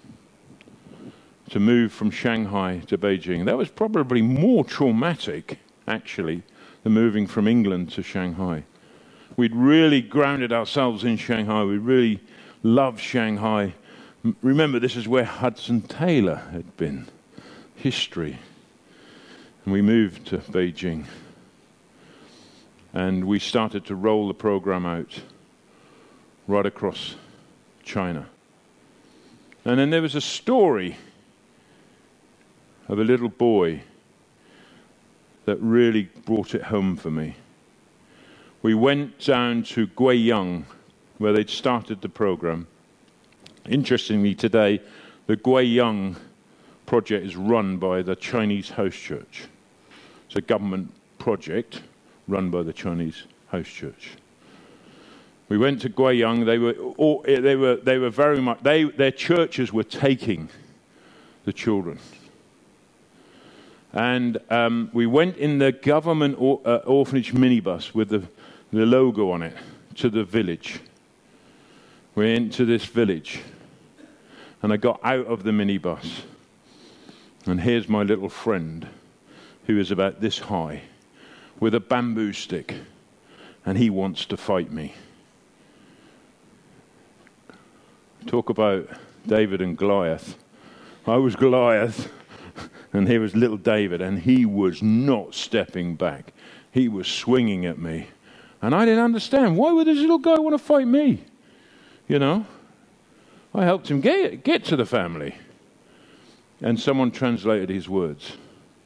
to move from Shanghai to Beijing. That was probably more traumatic, actually, than moving from England to Shanghai. We'd really grounded ourselves in Shanghai. We really loved Shanghai. M- Remember, this is where Hudson Taylor had been. History. And we moved to Beijing. And we started to roll the program out right across China. And then there was a story of a little boy that really brought it home for me. We went down to Guiyang, where they'd started the program. Interestingly, today, the Guiyang project is run by the Chinese House Church. It's a government project run by the Chinese House Church. We went to Guiyang. They were all, they were they were very much they their churches were taking the children. And um, we went in the government or, uh, orphanage minibus with the, the logo on it to the village. We went to this village, and I got out of the minibus. And here's my little friend, who is about this high, with a bamboo stick, and he wants to fight me. Talk about David and Goliath. I was Goliath, and here was little David, and he was not stepping back. He was swinging at me. And I didn't understand. Why would this little guy want to fight me? You know? I helped him get, get to the family. And someone translated his words.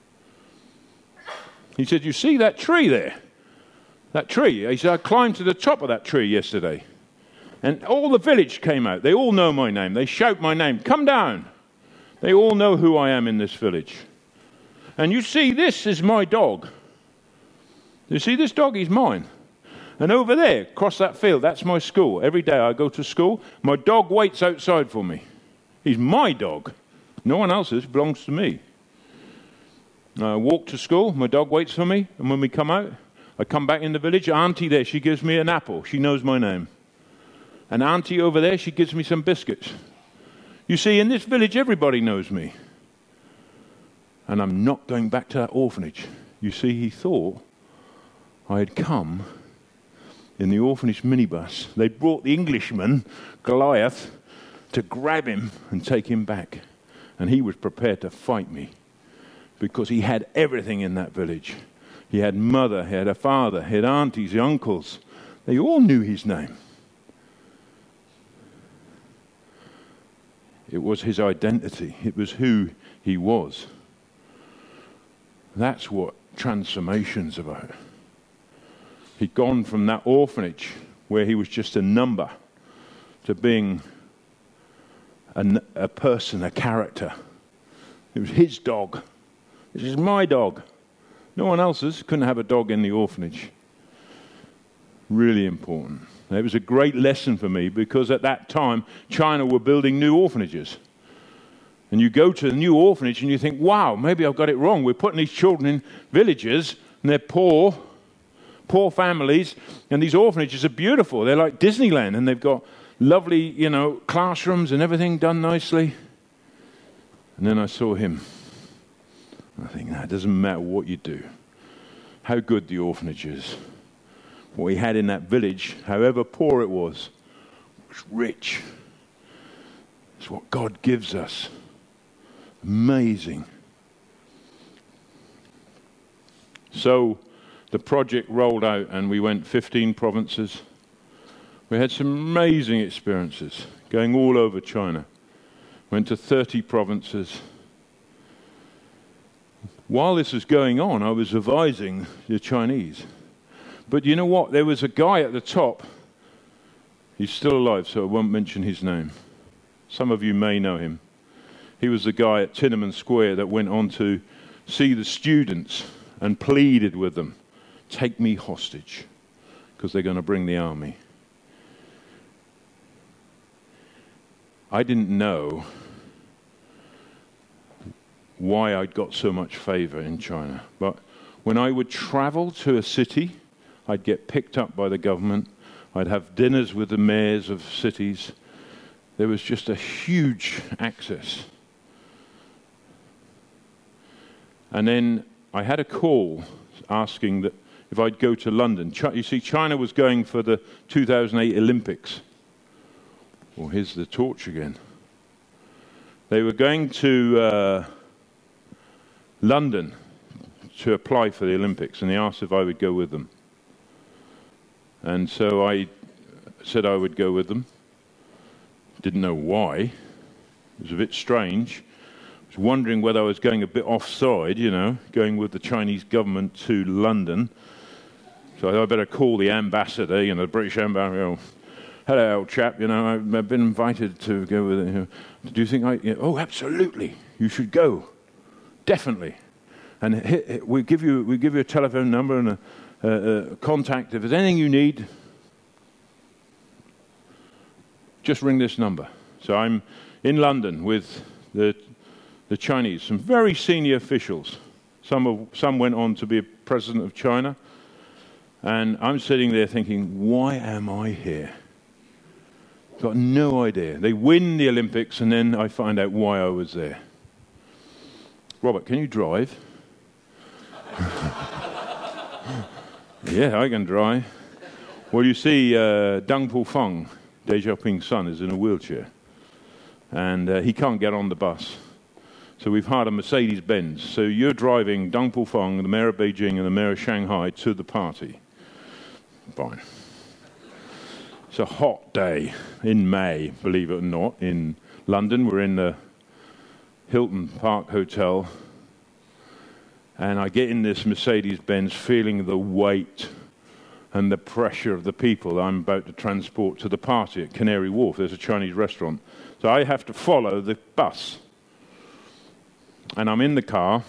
He said, "You see that tree there? That tree?" He said, "I climbed to the top of that tree yesterday. And all the village came out. They all know my name. They shout my name. Come down. They all know who I am in this village. And you see, this is my dog. You see, this dog is mine. And over there, across that field, that's my school. Every day I go to school. My dog waits outside for me. He's my dog. No one else's. Belongs to me. I walk to school. My dog waits for me. And when we come out, I come back in the village. Auntie there, she gives me an apple. She knows my name. And auntie over there, she gives me some biscuits. You see, in this village, everybody knows me. And I'm not going back to that orphanage. You see, he thought I had come in the orphanage minibus. They brought the Englishman, Goliath, to grab him and take him back. And he was prepared to fight me because he had everything in that village. He had mother, he had a father, he had aunties, uncles. They all knew his name. It was his identity. It was who he was. That's what transformation's about. He'd gone from that orphanage where he was just a number to being a, a person, a character. It was his dog. This is my dog. No one else's. Couldn't have a dog in the orphanage. Really important. It was a great lesson for me because at that time, China were building new orphanages. And you go to the new orphanage and you think, wow, maybe I've got it wrong. We're putting these children in villages and they're poor, poor families. And these orphanages are beautiful. They're like Disneyland and they've got lovely, you know, classrooms and everything done nicely. And then I saw him. I think, nah, it doesn't matter what you do, how good the orphanage is. What he had in that village, however poor it was, was rich. It's what God gives us. Amazing. So the project rolled out and we went fifteen provinces. We had some amazing experiences going all over China. Went to thirty provinces. While this was going on, I was advising the Chinese. But you know what? There was a guy at the top. He's still alive, so I won't mention his name. Some of you may know him. He was the guy at Tiananmen Square that went on to see the students and pleaded with them, take me hostage, because they're going to bring the army. I didn't know why I'd got so much favor in China. But when I would travel to a city, I'd get picked up by the government. I'd have dinners with the mayors of cities. There was just a huge access. And then I had a call asking that if I'd go to London. Ch- you see, China was going for the two thousand eight Olympics. Well, here's the torch again. They were going to uh, London to apply for the Olympics, and they asked if I would go with them. And so I said I would go with them. Didn't know why. It was a bit strange. I was wondering whether I was going a bit offside, you know, going with the Chinese government to London. So I better call the ambassador, you know, the British ambassador. Oh, hello, old chap, you know, I've, I've been invited to go with it. You know, do you think I... You know, oh, absolutely. You should go. Definitely. And hit, hit, we give you we give you a telephone number and a, a, a contact. If there's anything you need, just ring this number. So I'm in London with the the Chinese, some very senior officials. Some of, some went on to be a president of China. And I'm sitting there thinking, why am I here? Got no idea. They win the Olympics and then I find out why I was there. Robert, can you drive? Yeah, I can drive. Well, you see, uh, Deng Pufeng, Deng Xiaoping's son, is in a wheelchair. And uh, he can't get on the bus. So we've hired a Mercedes-Benz. So you're driving Deng Pufeng, the mayor of Beijing and the mayor of Shanghai to the party. Fine. It's a hot day in May, believe it or not, in London. We're in the Hilton Park Hotel. And I get in this Mercedes-Benz feeling the weight and the pressure of the people I'm about to transport to the party at Canary Wharf. There's a Chinese restaurant. So I have to follow the bus. And I'm in the car,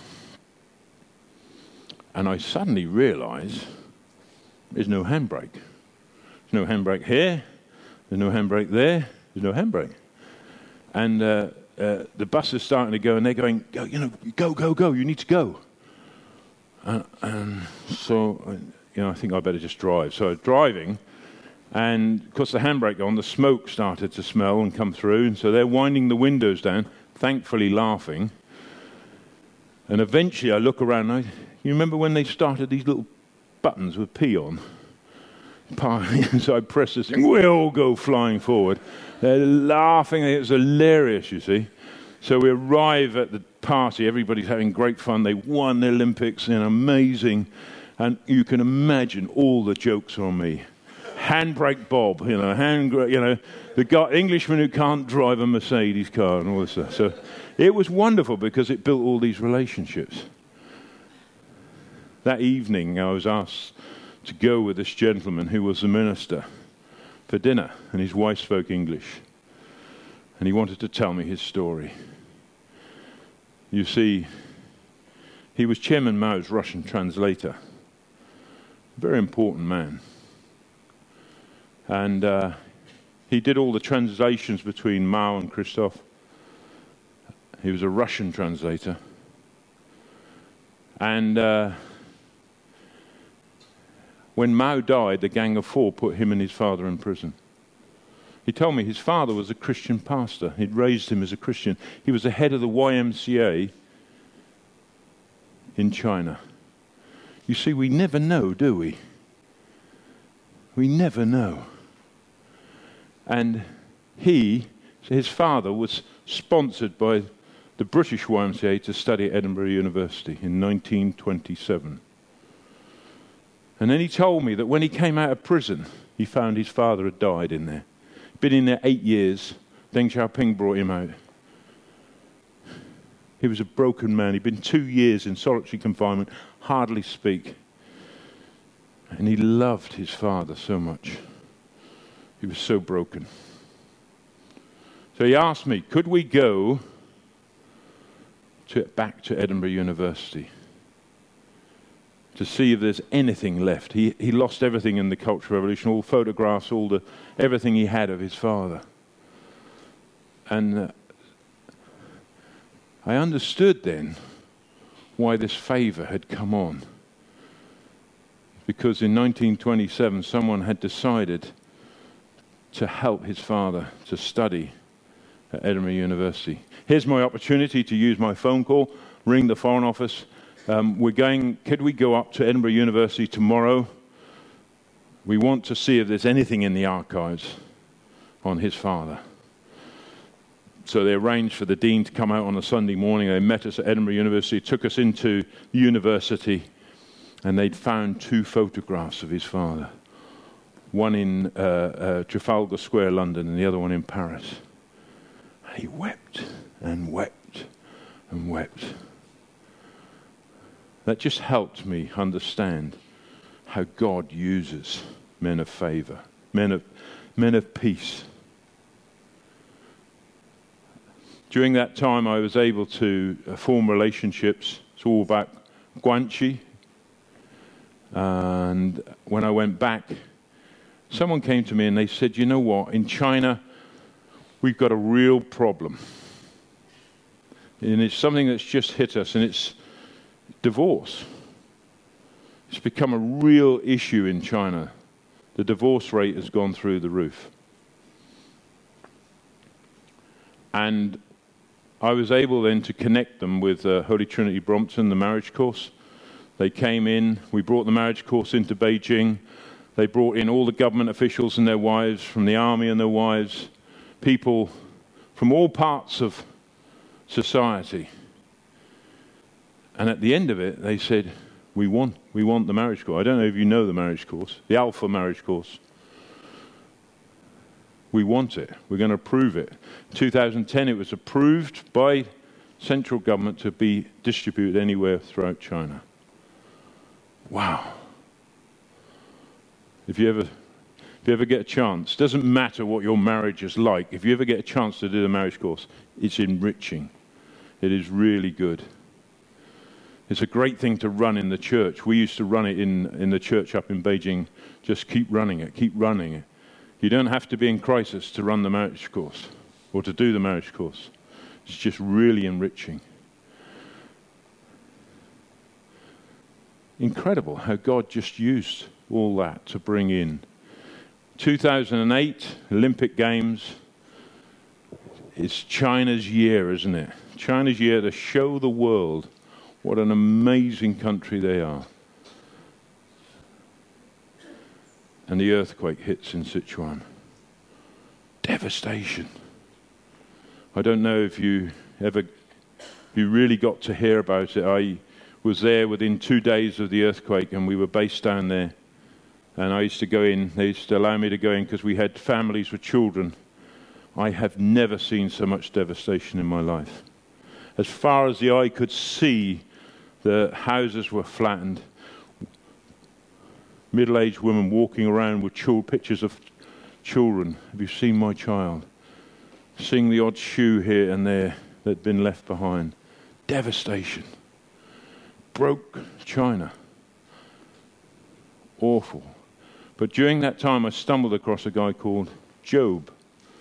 and I suddenly realize there's no handbrake. There's no handbrake here, there's no handbrake there, there's no handbrake. And uh, uh, the bus is starting to go, and they're going, go, you know, go, go, go, you need to go. Uh, and so, uh, you know, I think I better just drive. So I was driving, and because the handbrake on, the smoke started to smell and come through, and so they're winding the windows down, thankfully laughing. And eventually I look around, and I, you remember when they started these little buttons with P on? So I press this thing, we all go flying forward. They're laughing, it's hilarious, you see. So we arrive at the party, everybody's having great fun. They won the Olympics, and amazing. And you can imagine all the jokes on me. Handbrake Bob, you know, hand, you know, the guy, Englishman who can't drive a Mercedes car and all this stuff. So it was wonderful because it built all these relationships. That evening, I was asked to go with this gentleman who was the minister for dinner, and his wife spoke English. And he wanted to tell me his story. You see, he was Chairman Mao's Russian translator. A very important man. And uh, he did all the translations between Mao and Khrushchev. He was a Russian translator. And uh, when Mao died, the Gang of Four put him and his father in prison. He told me his father was a Christian pastor. He'd raised him as a Christian. He was the head of the Y M C A in China. You see, we never know, do we? We never know. And he, his father, was sponsored by the British Y M C A to study at Edinburgh University in nineteen twenty-seven. And then he told me that when he came out of prison, he found his father had died in there. Been in there eight years. Deng Xiaoping brought him out. He was a broken man. He'd been two years in solitary confinement, hardly speak. And he loved his father so much. He was so broken. So he asked me, could we go to, back to Edinburgh University to see if there's anything left? He, he lost everything in the Cultural Revolution, all photographs, all the everything he had of his father. And uh, I understood then why this favor had come on. Because in nineteen twenty-seven, someone had decided to help his father to study at Edinburgh University. Here's my opportunity to use my phone call, ring the Foreign Office. Um, we're going, could we go up to Edinburgh University tomorrow? We want to see if there's anything in the archives on his father. So they arranged for the dean to come out on a Sunday morning. They met us at Edinburgh University, took us into the university, and they'd found two photographs of his father. One in uh, uh, Trafalgar Square, London, and the other one in Paris. And he wept and wept and wept. That just helped me understand how God uses men of favor, men of, men of peace. During that time, I was able to uh, form relationships. It's all about Guanxi. And when I went back, someone came to me and they said, you know what, in China, we've got a real problem. And it's something that's just hit us, and it's divorce. It's become a real issue in China. The divorce rate has gone through the roof. And I was able then to connect them with uh, Holy Trinity Brompton, the marriage course. They came in, we brought the marriage course into Beijing. They brought in all the government officials and their wives, from the army and their wives, people from all parts of society. And at the end of it, they said, we want, we want the marriage course. I don't know if you know the marriage course, the Alpha marriage course. We want it. We're going to approve it. In two thousand ten, it was approved by central government to be distributed anywhere throughout China. Wow. If you ever, if you ever get a chance, doesn't matter what your marriage is like, if you ever get a chance to do the marriage course, it's enriching. It is really good. It's a great thing to run in the church. We used to run it in, in the church up in Beijing. Just keep running it, keep running it. You don't have to be in crisis to run the marriage course or to do the marriage course. It's just really enriching. Incredible how God just used all that to bring in. two thousand eight Olympic Games. It's China's year, isn't it? China's year to show the world what an amazing country they are. and the earthquake hits in Sichuan. Devastation. I don't know if you ever, if you really got to hear about it. I was there within two days of the earthquake, and we were based down there. And I used to go in. They used to allow me to go in because we had families with children. I have never seen so much devastation in my life. As far as the eye could see, the houses were flattened. Middle-aged women walking around with children, pictures of children. Have you seen my child? Seeing the odd shoe here and there that had been left behind. Devastation. Broke China. Awful. But during that time I stumbled across a guy called Job.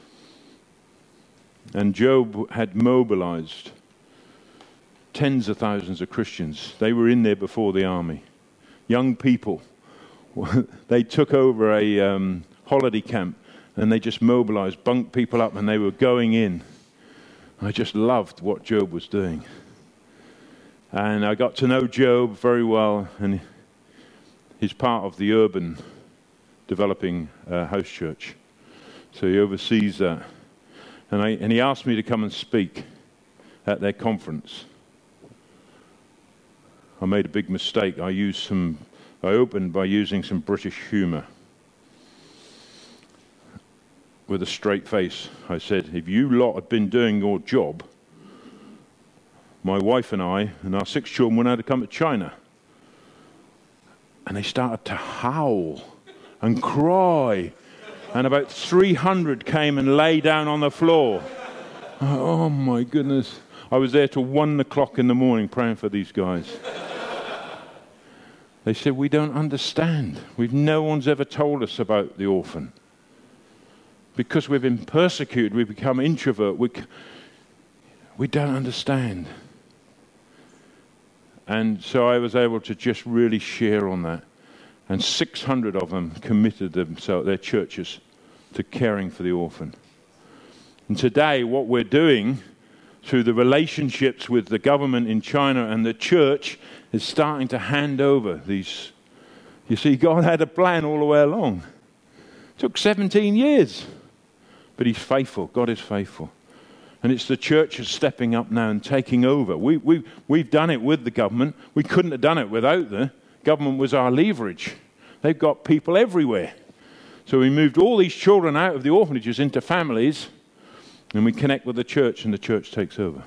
And Job had mobilized tens of thousands of Christians. They were in there before the army. Young people. They took over a um, holiday camp and they just mobilized, bunked people up, and they were going in. I just loved what Job was doing. And I got to know Job very well, and he's part of the urban developing uh, house church. So he oversees that. And, I, and he asked me to come and speak at their conference. I made a big mistake. I used some... I opened by using some British humour. With a straight face, I said, if you lot had been doing your job, my wife and I and our six children would have to come to China. And they started to howl and cry. And about three hundred came and lay down on the floor. Oh my goodness. I was there till one o'clock in the morning praying for these guys. They said, we don't understand. We've, no one's ever told us about the orphan. Because we've been persecuted, we've become introvert. We, we don't understand. And so I was able to just really share on that. And six hundred of them committed themselves, their churches, to caring for the orphan. And today, what we're doing through the relationships with the government in China and the church is starting to hand over these. You see, God had a plan all the way along. It took seventeen years. But he's faithful. God is faithful. And it's the church is stepping up now and taking over. We, we, we've done it with the government. We couldn't have done it without the government. Was our leverage. They've got people everywhere. So we moved all these children out of the orphanages into families, and we connect with the church, and the church takes over.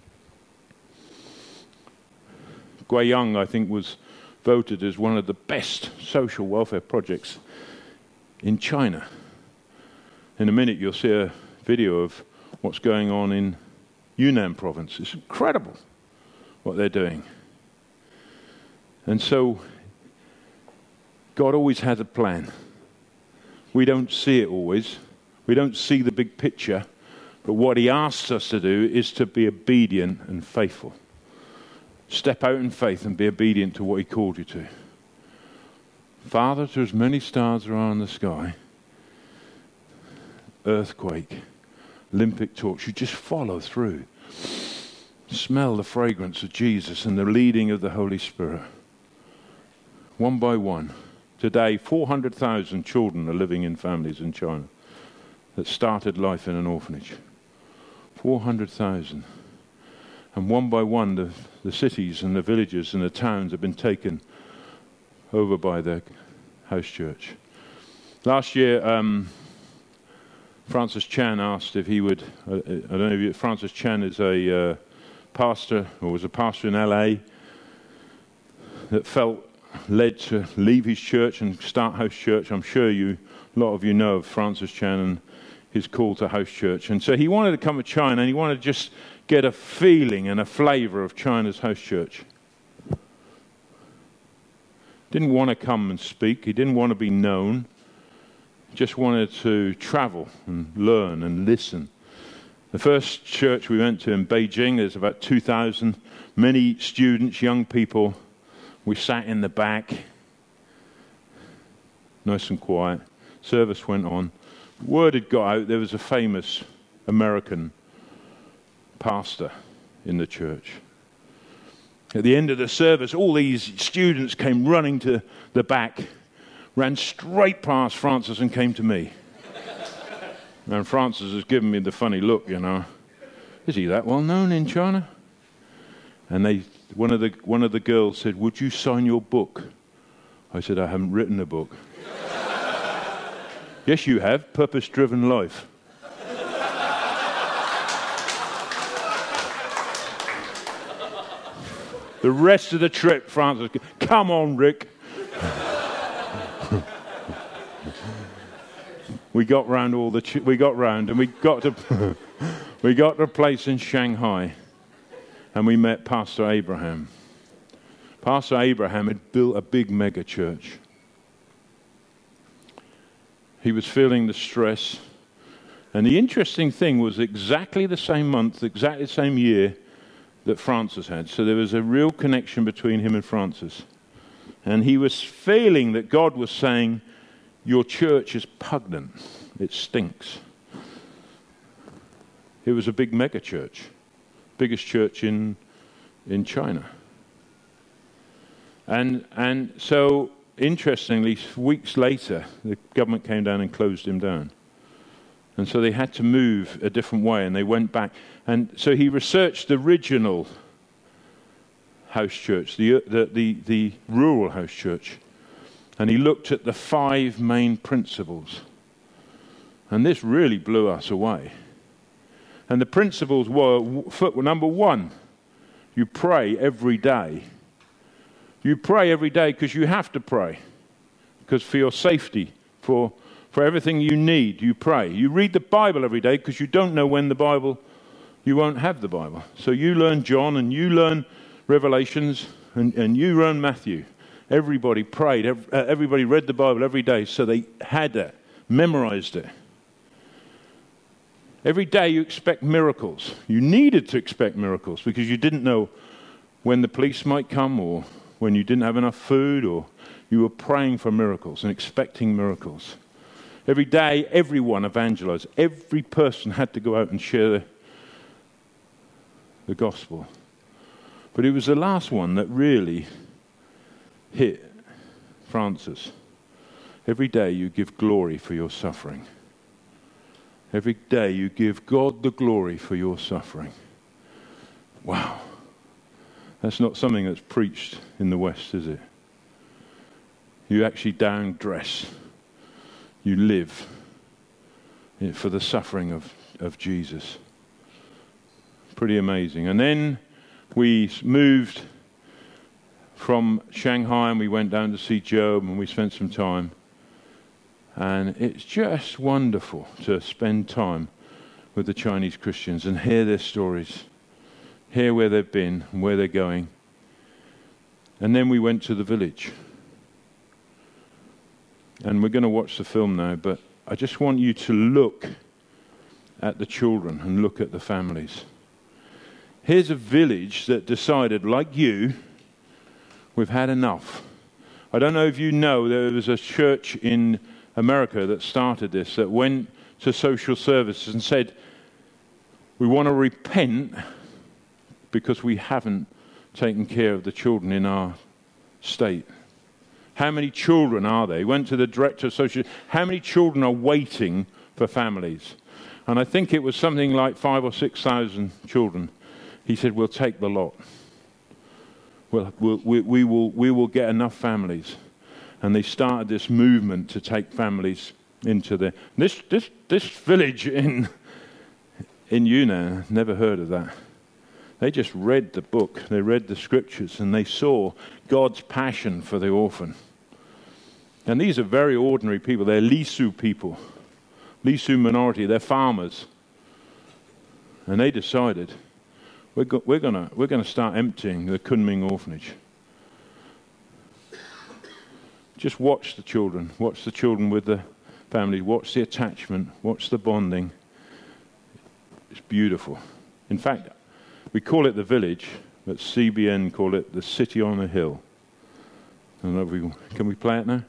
Guiyang, I think, was voted as one of the best social welfare projects in China. In a minute, you'll see a video of what's going on in Yunnan province. It's incredible what they're doing. And so, God always has a plan. We don't see it always. We don't see the big picture. But what he asks us to do is to be obedient and faithful. Step out in faith and be obedient to what he called you to. Father, to as many stars as are in the sky, earthquake, Olympic torch, you just follow through. Smell the fragrance of Jesus and the leading of the Holy Spirit. One by one. Today, four hundred thousand children are living in families in China that started life in an orphanage. four hundred thousand. And one by one, the, the cities and the villages and the towns have been taken over by the house church. Last year, um, Francis Chan asked if he would, uh, I don't know if you, Francis Chan is a uh, pastor, or was a pastor in L A, that felt led to leave his church and start house church. I'm sure you, a lot of you know of Francis Chan and his call to house church. And so he wanted to come to China, and he wanted to just get a feeling and a flavor of China's house church. Didn't want to come and speak. He didn't want to be known. Just wanted to travel and learn and listen. The first church we went to in Beijing, there's about two thousand, many students, young people. We sat in the back, nice and quiet. Service went on. Word had got out there was a famous American pastor in the church. At the end of the service, all these students came running to the back ran straight past Francis and came to me. And Francis has given me the funny look, you know. Is he that well known in China? And they, one of the one of the girls said, "Would you sign your book?" I said, "I haven't written a book." "Yes, you have. Purpose-driven life." The rest of the trip, Francis, "Come on, Rick." We got round all the. Ch- we got round, and we got to. we got to a place in Shanghai, and we met Pastor Abraham. Pastor Abraham had built a big mega church. He was feeling the stress, and the interesting thing was exactly the same month, exactly the same year that Francis had. So there was a real connection between him and Francis, and he was feeling that God was saying, "Your church is pungent. It stinks." It was a big mega church, biggest church in in China. And and so, interestingly, weeks later, the government came down and closed him down. And so they had to move a different way, and they went back. And so he researched the original house church, the the the, the rural house church. And he looked at the five main principles. And this really blew us away. And the principles were, number one, you pray every day. You pray every day because you have to pray. Because for your safety, for, for everything you need, you pray. You read the Bible every day because you don't know when the Bible, you won't have the Bible. So you learn John and you learn Revelations and, and you learn Matthew. Everybody prayed. Everybody read the Bible every day, so they had it, memorized it. Every day you expect miracles. You needed to expect miracles because you didn't know when the police might come or when you didn't have enough food, or you were praying for miracles and expecting miracles. Every day, everyone evangelized. Every person had to go out and share the, the gospel. But it was the last one that really hit Francis. Every day you give glory for your suffering. Every day you give God the glory for your suffering. Wow. That's not something that's preached in the West, is it? You actually down dress. You live for the suffering of, of Jesus. Pretty amazing. And then we moved from Shanghai and we went down to see Job and we spent some time. And it's just wonderful to spend time with the Chinese Christians and hear their stories, hear where they've been and where they're going. And then we went to the village. And we're going to watch the film now, but I just want you to look at the children and look at the families. Here's a village that decided, like you, we've had enough. I don't know if you know, there was a church in America that started this, that went to social services and said, we want to repent because we haven't taken care of the children in our state. How many children are there? He went to the director of social, how many children are waiting for families? And I think it was something like five or six thousand children. He said, we'll take the lot. Well, we'll, we, we will we will get enough families. And they started this movement to take families into the... This this this village in, in Yunnan, never heard of that. They just read the book, they read the scriptures, and they saw God's passion for the orphan. And these are very ordinary people. They're Lisu people. Lisu minority. They're farmers. And they decided, we're, go- we're going we're gonna start emptying the Kunming orphanage. Just watch the children. Watch the children with the family. Watch the attachment. Watch the bonding. It's beautiful. In fact, we call it the village, but C B N call it the city on a hill. I don't know if we, can we play it now?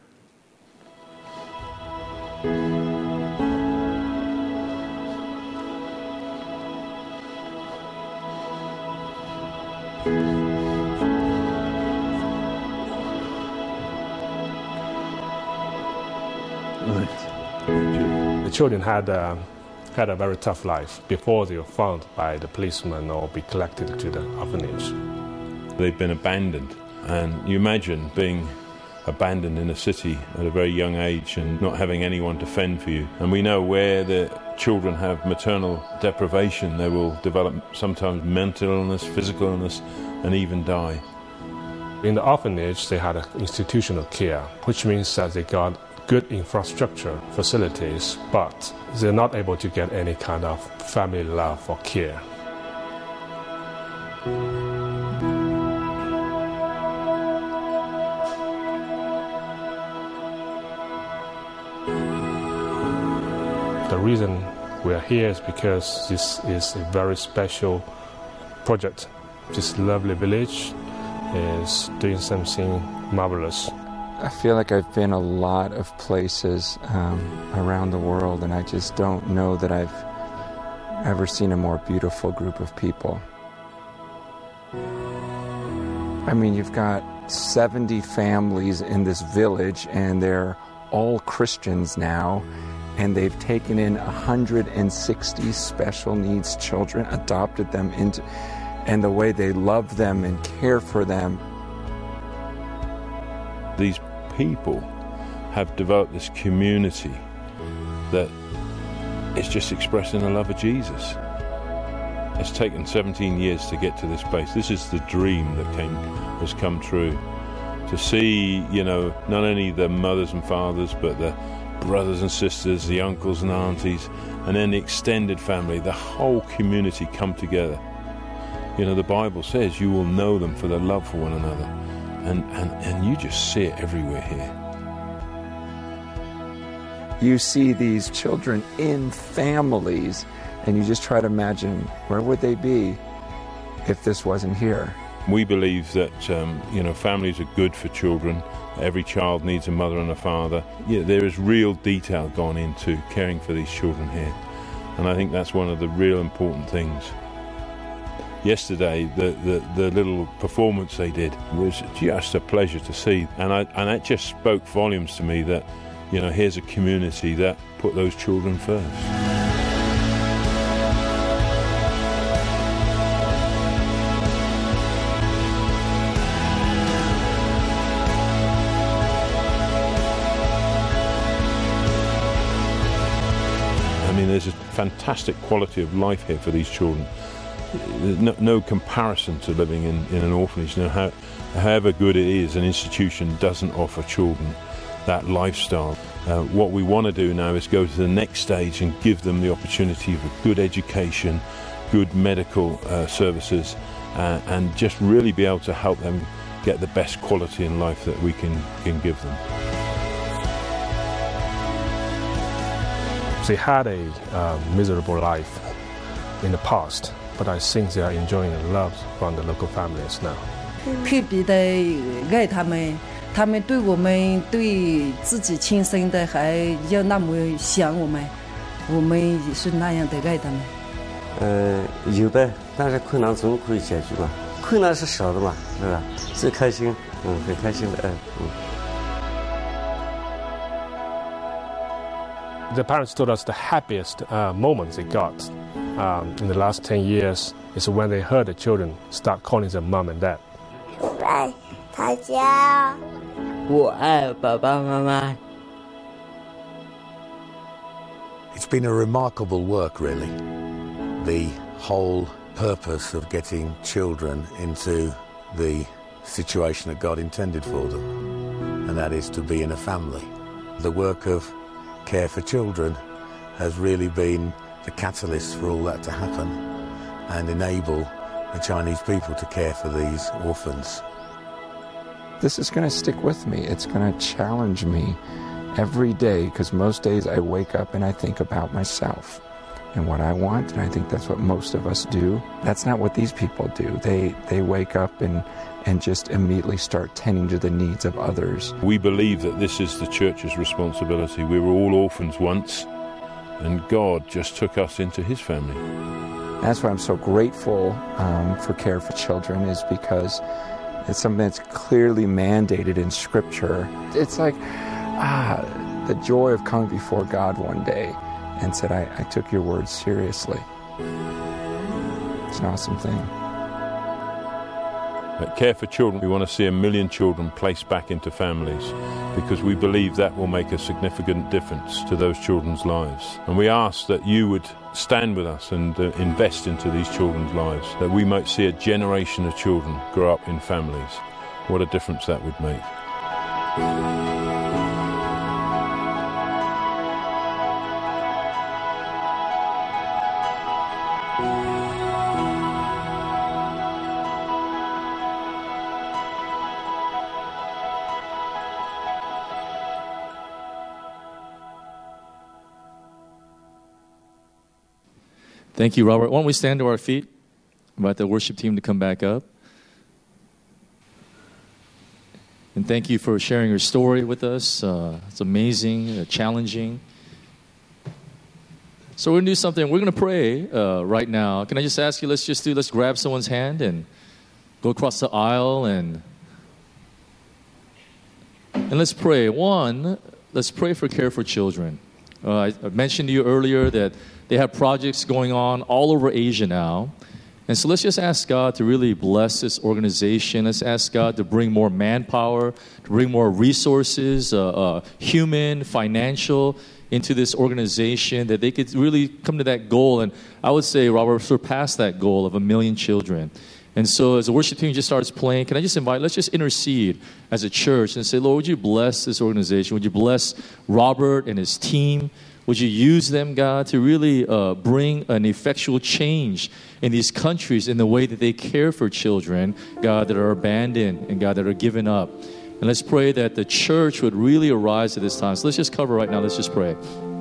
the children had uh, had a very tough life before they were found by the policeman or be collected to the orphanage. They've been abandoned, and you imagine being abandoned in a city at a very young age and not having anyone to fend for you. And we know where the children have maternal deprivation, they will develop sometimes mental illness, physical illness, and even die. In the orphanage, they had an institutional care, which means that they got good infrastructure facilities, but they're not able to get any kind of family love or care. The reason we're here is because this is a very special project. This lovely village is doing something marvelous. I feel like I've been a lot of places um, around the world, and I just don't know that I've ever seen a more beautiful group of people. I mean, you've got seventy families in this village, and they're all Christians now, and they've taken in one hundred sixty special needs children, adopted them into, and the way they love them and care for them. These people have developed this community that is just expressing the love of Jesus. It's taken seventeen years to get to this place. This is the dream that came has come true. To see, you know, not only the mothers and fathers, but the brothers and sisters, the uncles and aunties, and then the extended family, the whole community come together. You know, the Bible says you will know them for their love for one another. And, and, and you just see it everywhere here. You see these children in families, and you just try to imagine, where would they be if this wasn't here? We believe that um, you know, families are good for children. Every child needs a mother and a father. Yeah, there is real detail gone into caring for these children here. And I think that's one of the real important things. Yesterday, the, the, the little performance they did was just a pleasure to see. And, I, and that just spoke volumes to me that, you know, here's a community that put those children first. I mean, there's a fantastic quality of life here for these children. No, no comparison to living in, in an orphanage. You know, how, however good it is, an institution doesn't offer children that lifestyle. Uh, what we want to do now is go to the next stage and give them the opportunity of a good education, good medical uh, services, uh, and just really be able to help them get the best quality in life that we can, can give them. They had a uh, miserable life in the past, but I think they are enjoying the love from the local families now. 特别的爱他们，他们对我们对自己亲生的还要那么想我们，我们也是那样的爱他们。 呃，有的，但是困难总可以解决嘛，困难是少的嘛，是吧？最开心，嗯，很开心的爱，嗯。 The parents told us the happiest uh, moments they got um, in the last ten years is when they heard the children start calling them mom and dad. 爱大家， 我爱爸爸妈妈。 It's been a remarkable work, really. The whole purpose of getting children into the situation that God intended for them, and that is to be in a family. The work of Care for Children has really been the catalyst for all that to happen and enable the Chinese people to care for these orphans. This is going to stick with me. It's going to challenge me every day, because most days I wake up and I think about myself and what I want, and I think that's what most of us do. That's not what these people do. They they wake up and and just immediately start tending to the needs of others. We believe that this is the church's responsibility. We were all orphans once, and God just took us into his family. That's why I'm so grateful um, for Care for Children, is because it's something that's clearly mandated in Scripture. It's like, ah, the joy of coming before God one day and said, I, I took your words seriously. It's an awesome thing. At Care for Children, we want to see a million children placed back into families because we believe that will make a significant difference to those children's lives. And we ask that you would stand with us and uh, invest into these children's lives, that we might see a generation of children grow up in families. What a difference that would make. Thank you, Robert. Why don't we stand to our feet? Invite the worship team to come back up. And thank you for sharing your story with us. Uh, it's amazing, uh, challenging. So we're going to do something. We're going to pray uh, right now. Can I just ask you, let's just do, let's grab someone's hand and go across the aisle and and let's pray. One, let's pray for Care for Children. Uh, I, I mentioned to you earlier that they have projects going on all over Asia now. And so let's just ask God to really bless this organization. Let's ask God to bring more manpower, to bring more resources, uh, uh, human, financial, into this organization, that they could really come to that goal. And I would say, Robert, surpass that goal of a million children. And so as the worship team just starts playing, can I just invite, let's just intercede as a church and say, Lord, would you bless this organization? Would you bless Robert and his team? Would you use them, God, to really uh, bring an effectual change in these countries in the way that they care for children, God, that are abandoned and, God, that are given up. And let's pray that the church would really arise at this time. So let's just cover right now. Let's just pray.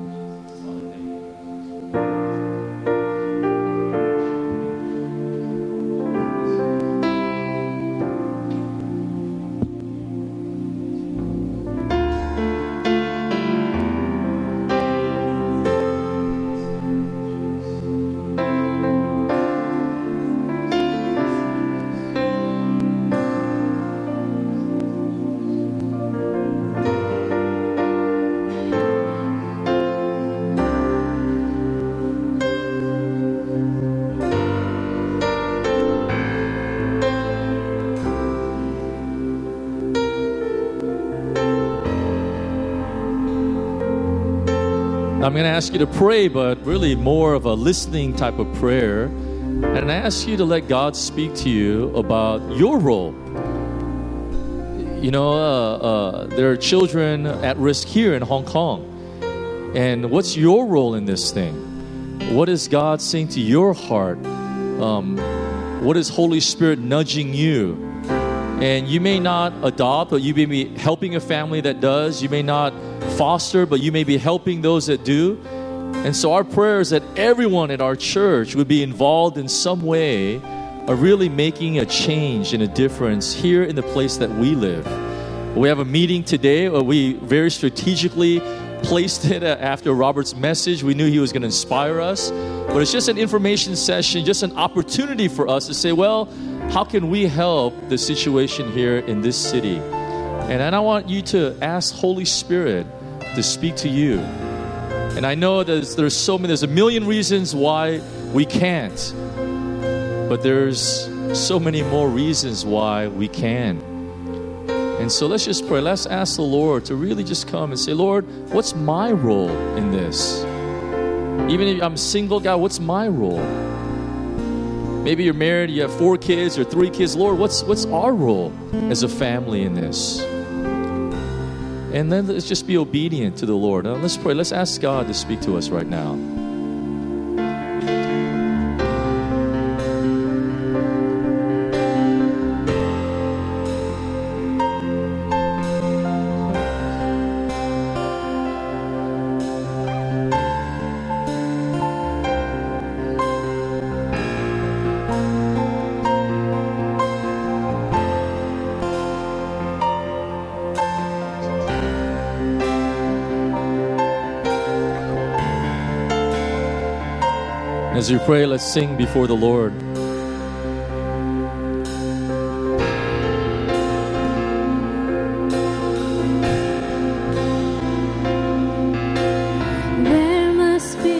I'm going to ask you to pray, but really more of a listening type of prayer. And I ask you to let God speak to you about your role. You know, uh, uh, there are children at risk here in Hong Kong. And what's your role in this thing? What is God saying to your heart? Um, what is Holy Spirit nudging you? And you may not adopt, but you may be helping a family that does. You may not foster, but you may be helping those that do. And so our prayer is that everyone at our church would be involved in some way of really making a change and a difference here in the place that we live. We have a meeting today where we very strategically placed it after Robert's message. We knew he was going to inspire us. But it's just an information session, just an opportunity for us to say, well, how can we help the situation here in this city? And then I want you to ask Holy Spirit to speak to you. And I know there's, there's so many, there's a million reasons why we can't. But there's so many more reasons why we can. And so let's just pray. Let's ask the Lord to really just come and say, Lord, what's my role in this? Even if I'm single, God, what's my role? Maybe you're married, you have four kids or three kids. Lord, what's what's our role as a family in this? And then let's just be obedient to the Lord. Now let's pray. Let's ask God to speak to us right now. As we pray, let's sing before the Lord. There must be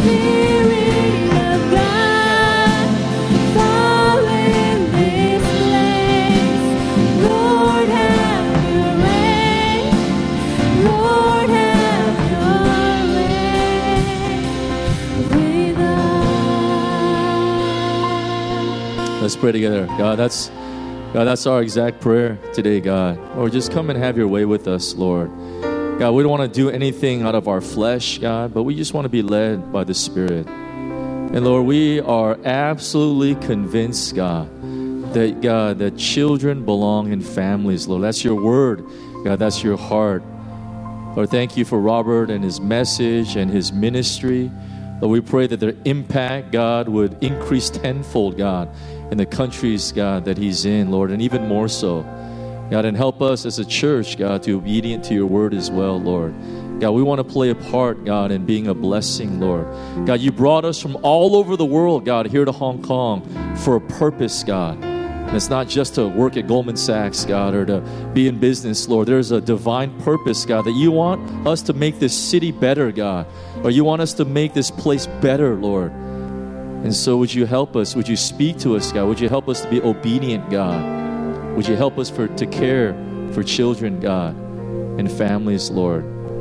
Let's pray together. God, that's God, that's our exact prayer today, God. Lord, just come and have your way with us, Lord. God, we don't want to do anything out of our flesh, God, but we just want to be led by the Spirit. And Lord, we are absolutely convinced, God, that God, that children belong in families, Lord. That's your word, God. That's your heart. Lord, thank you for Robert and his message and his ministry. Lord, we pray that their impact, God, would increase tenfold, God, in the countries, God, that he's in, Lord, and even more so. God, and help us as a church, God, to be obedient to your word as well, Lord. God, we want to play a part, God, in being a blessing, Lord. God, you brought us from all over the world, God, here to Hong Kong for a purpose, God. And it's not just to work at Goldman Sachs, God, or to be in business, Lord. There's a divine purpose, God, that you want us to make this city better, God, or you want us to make this place better, Lord. And so would you help us? Would you speak to us, God? Would you help us to be obedient, God? Would you help us for to care for children, God, and families, Lord?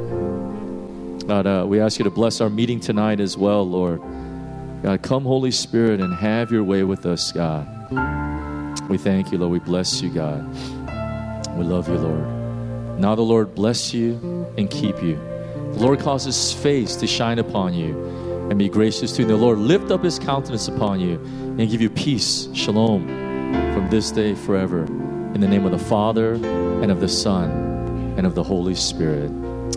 God, uh, we ask you to bless our meeting tonight as well, Lord. God, come, Holy Spirit, and have your way with us, God. We thank you, Lord. We bless you, God. We love you, Lord. Now the Lord bless you and keep you. The Lord cause his face to shine upon you and be gracious to you. The Lord lift up his countenance upon you and give you peace, shalom, from this day forever. In the name of the Father, and of the Son, and of the Holy Spirit.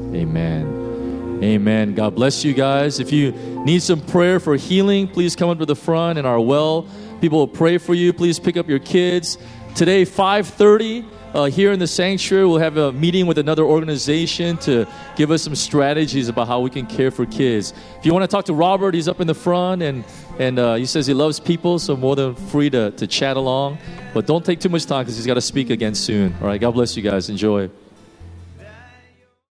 Amen. Amen. God bless you guys. If you need some prayer for healing, please come up to the front, and our well people will pray for you. Please pick up your kids. Today, five thirty, uh, here in the sanctuary, we'll have a meeting with another organization to give us some strategies about how we can care for kids. If you want to talk to Robert, he's up in the front, and, and uh, he says he loves people, so more than free to, to chat along. But don't take too much time because he's got to speak again soon. All right, God bless you guys. Enjoy.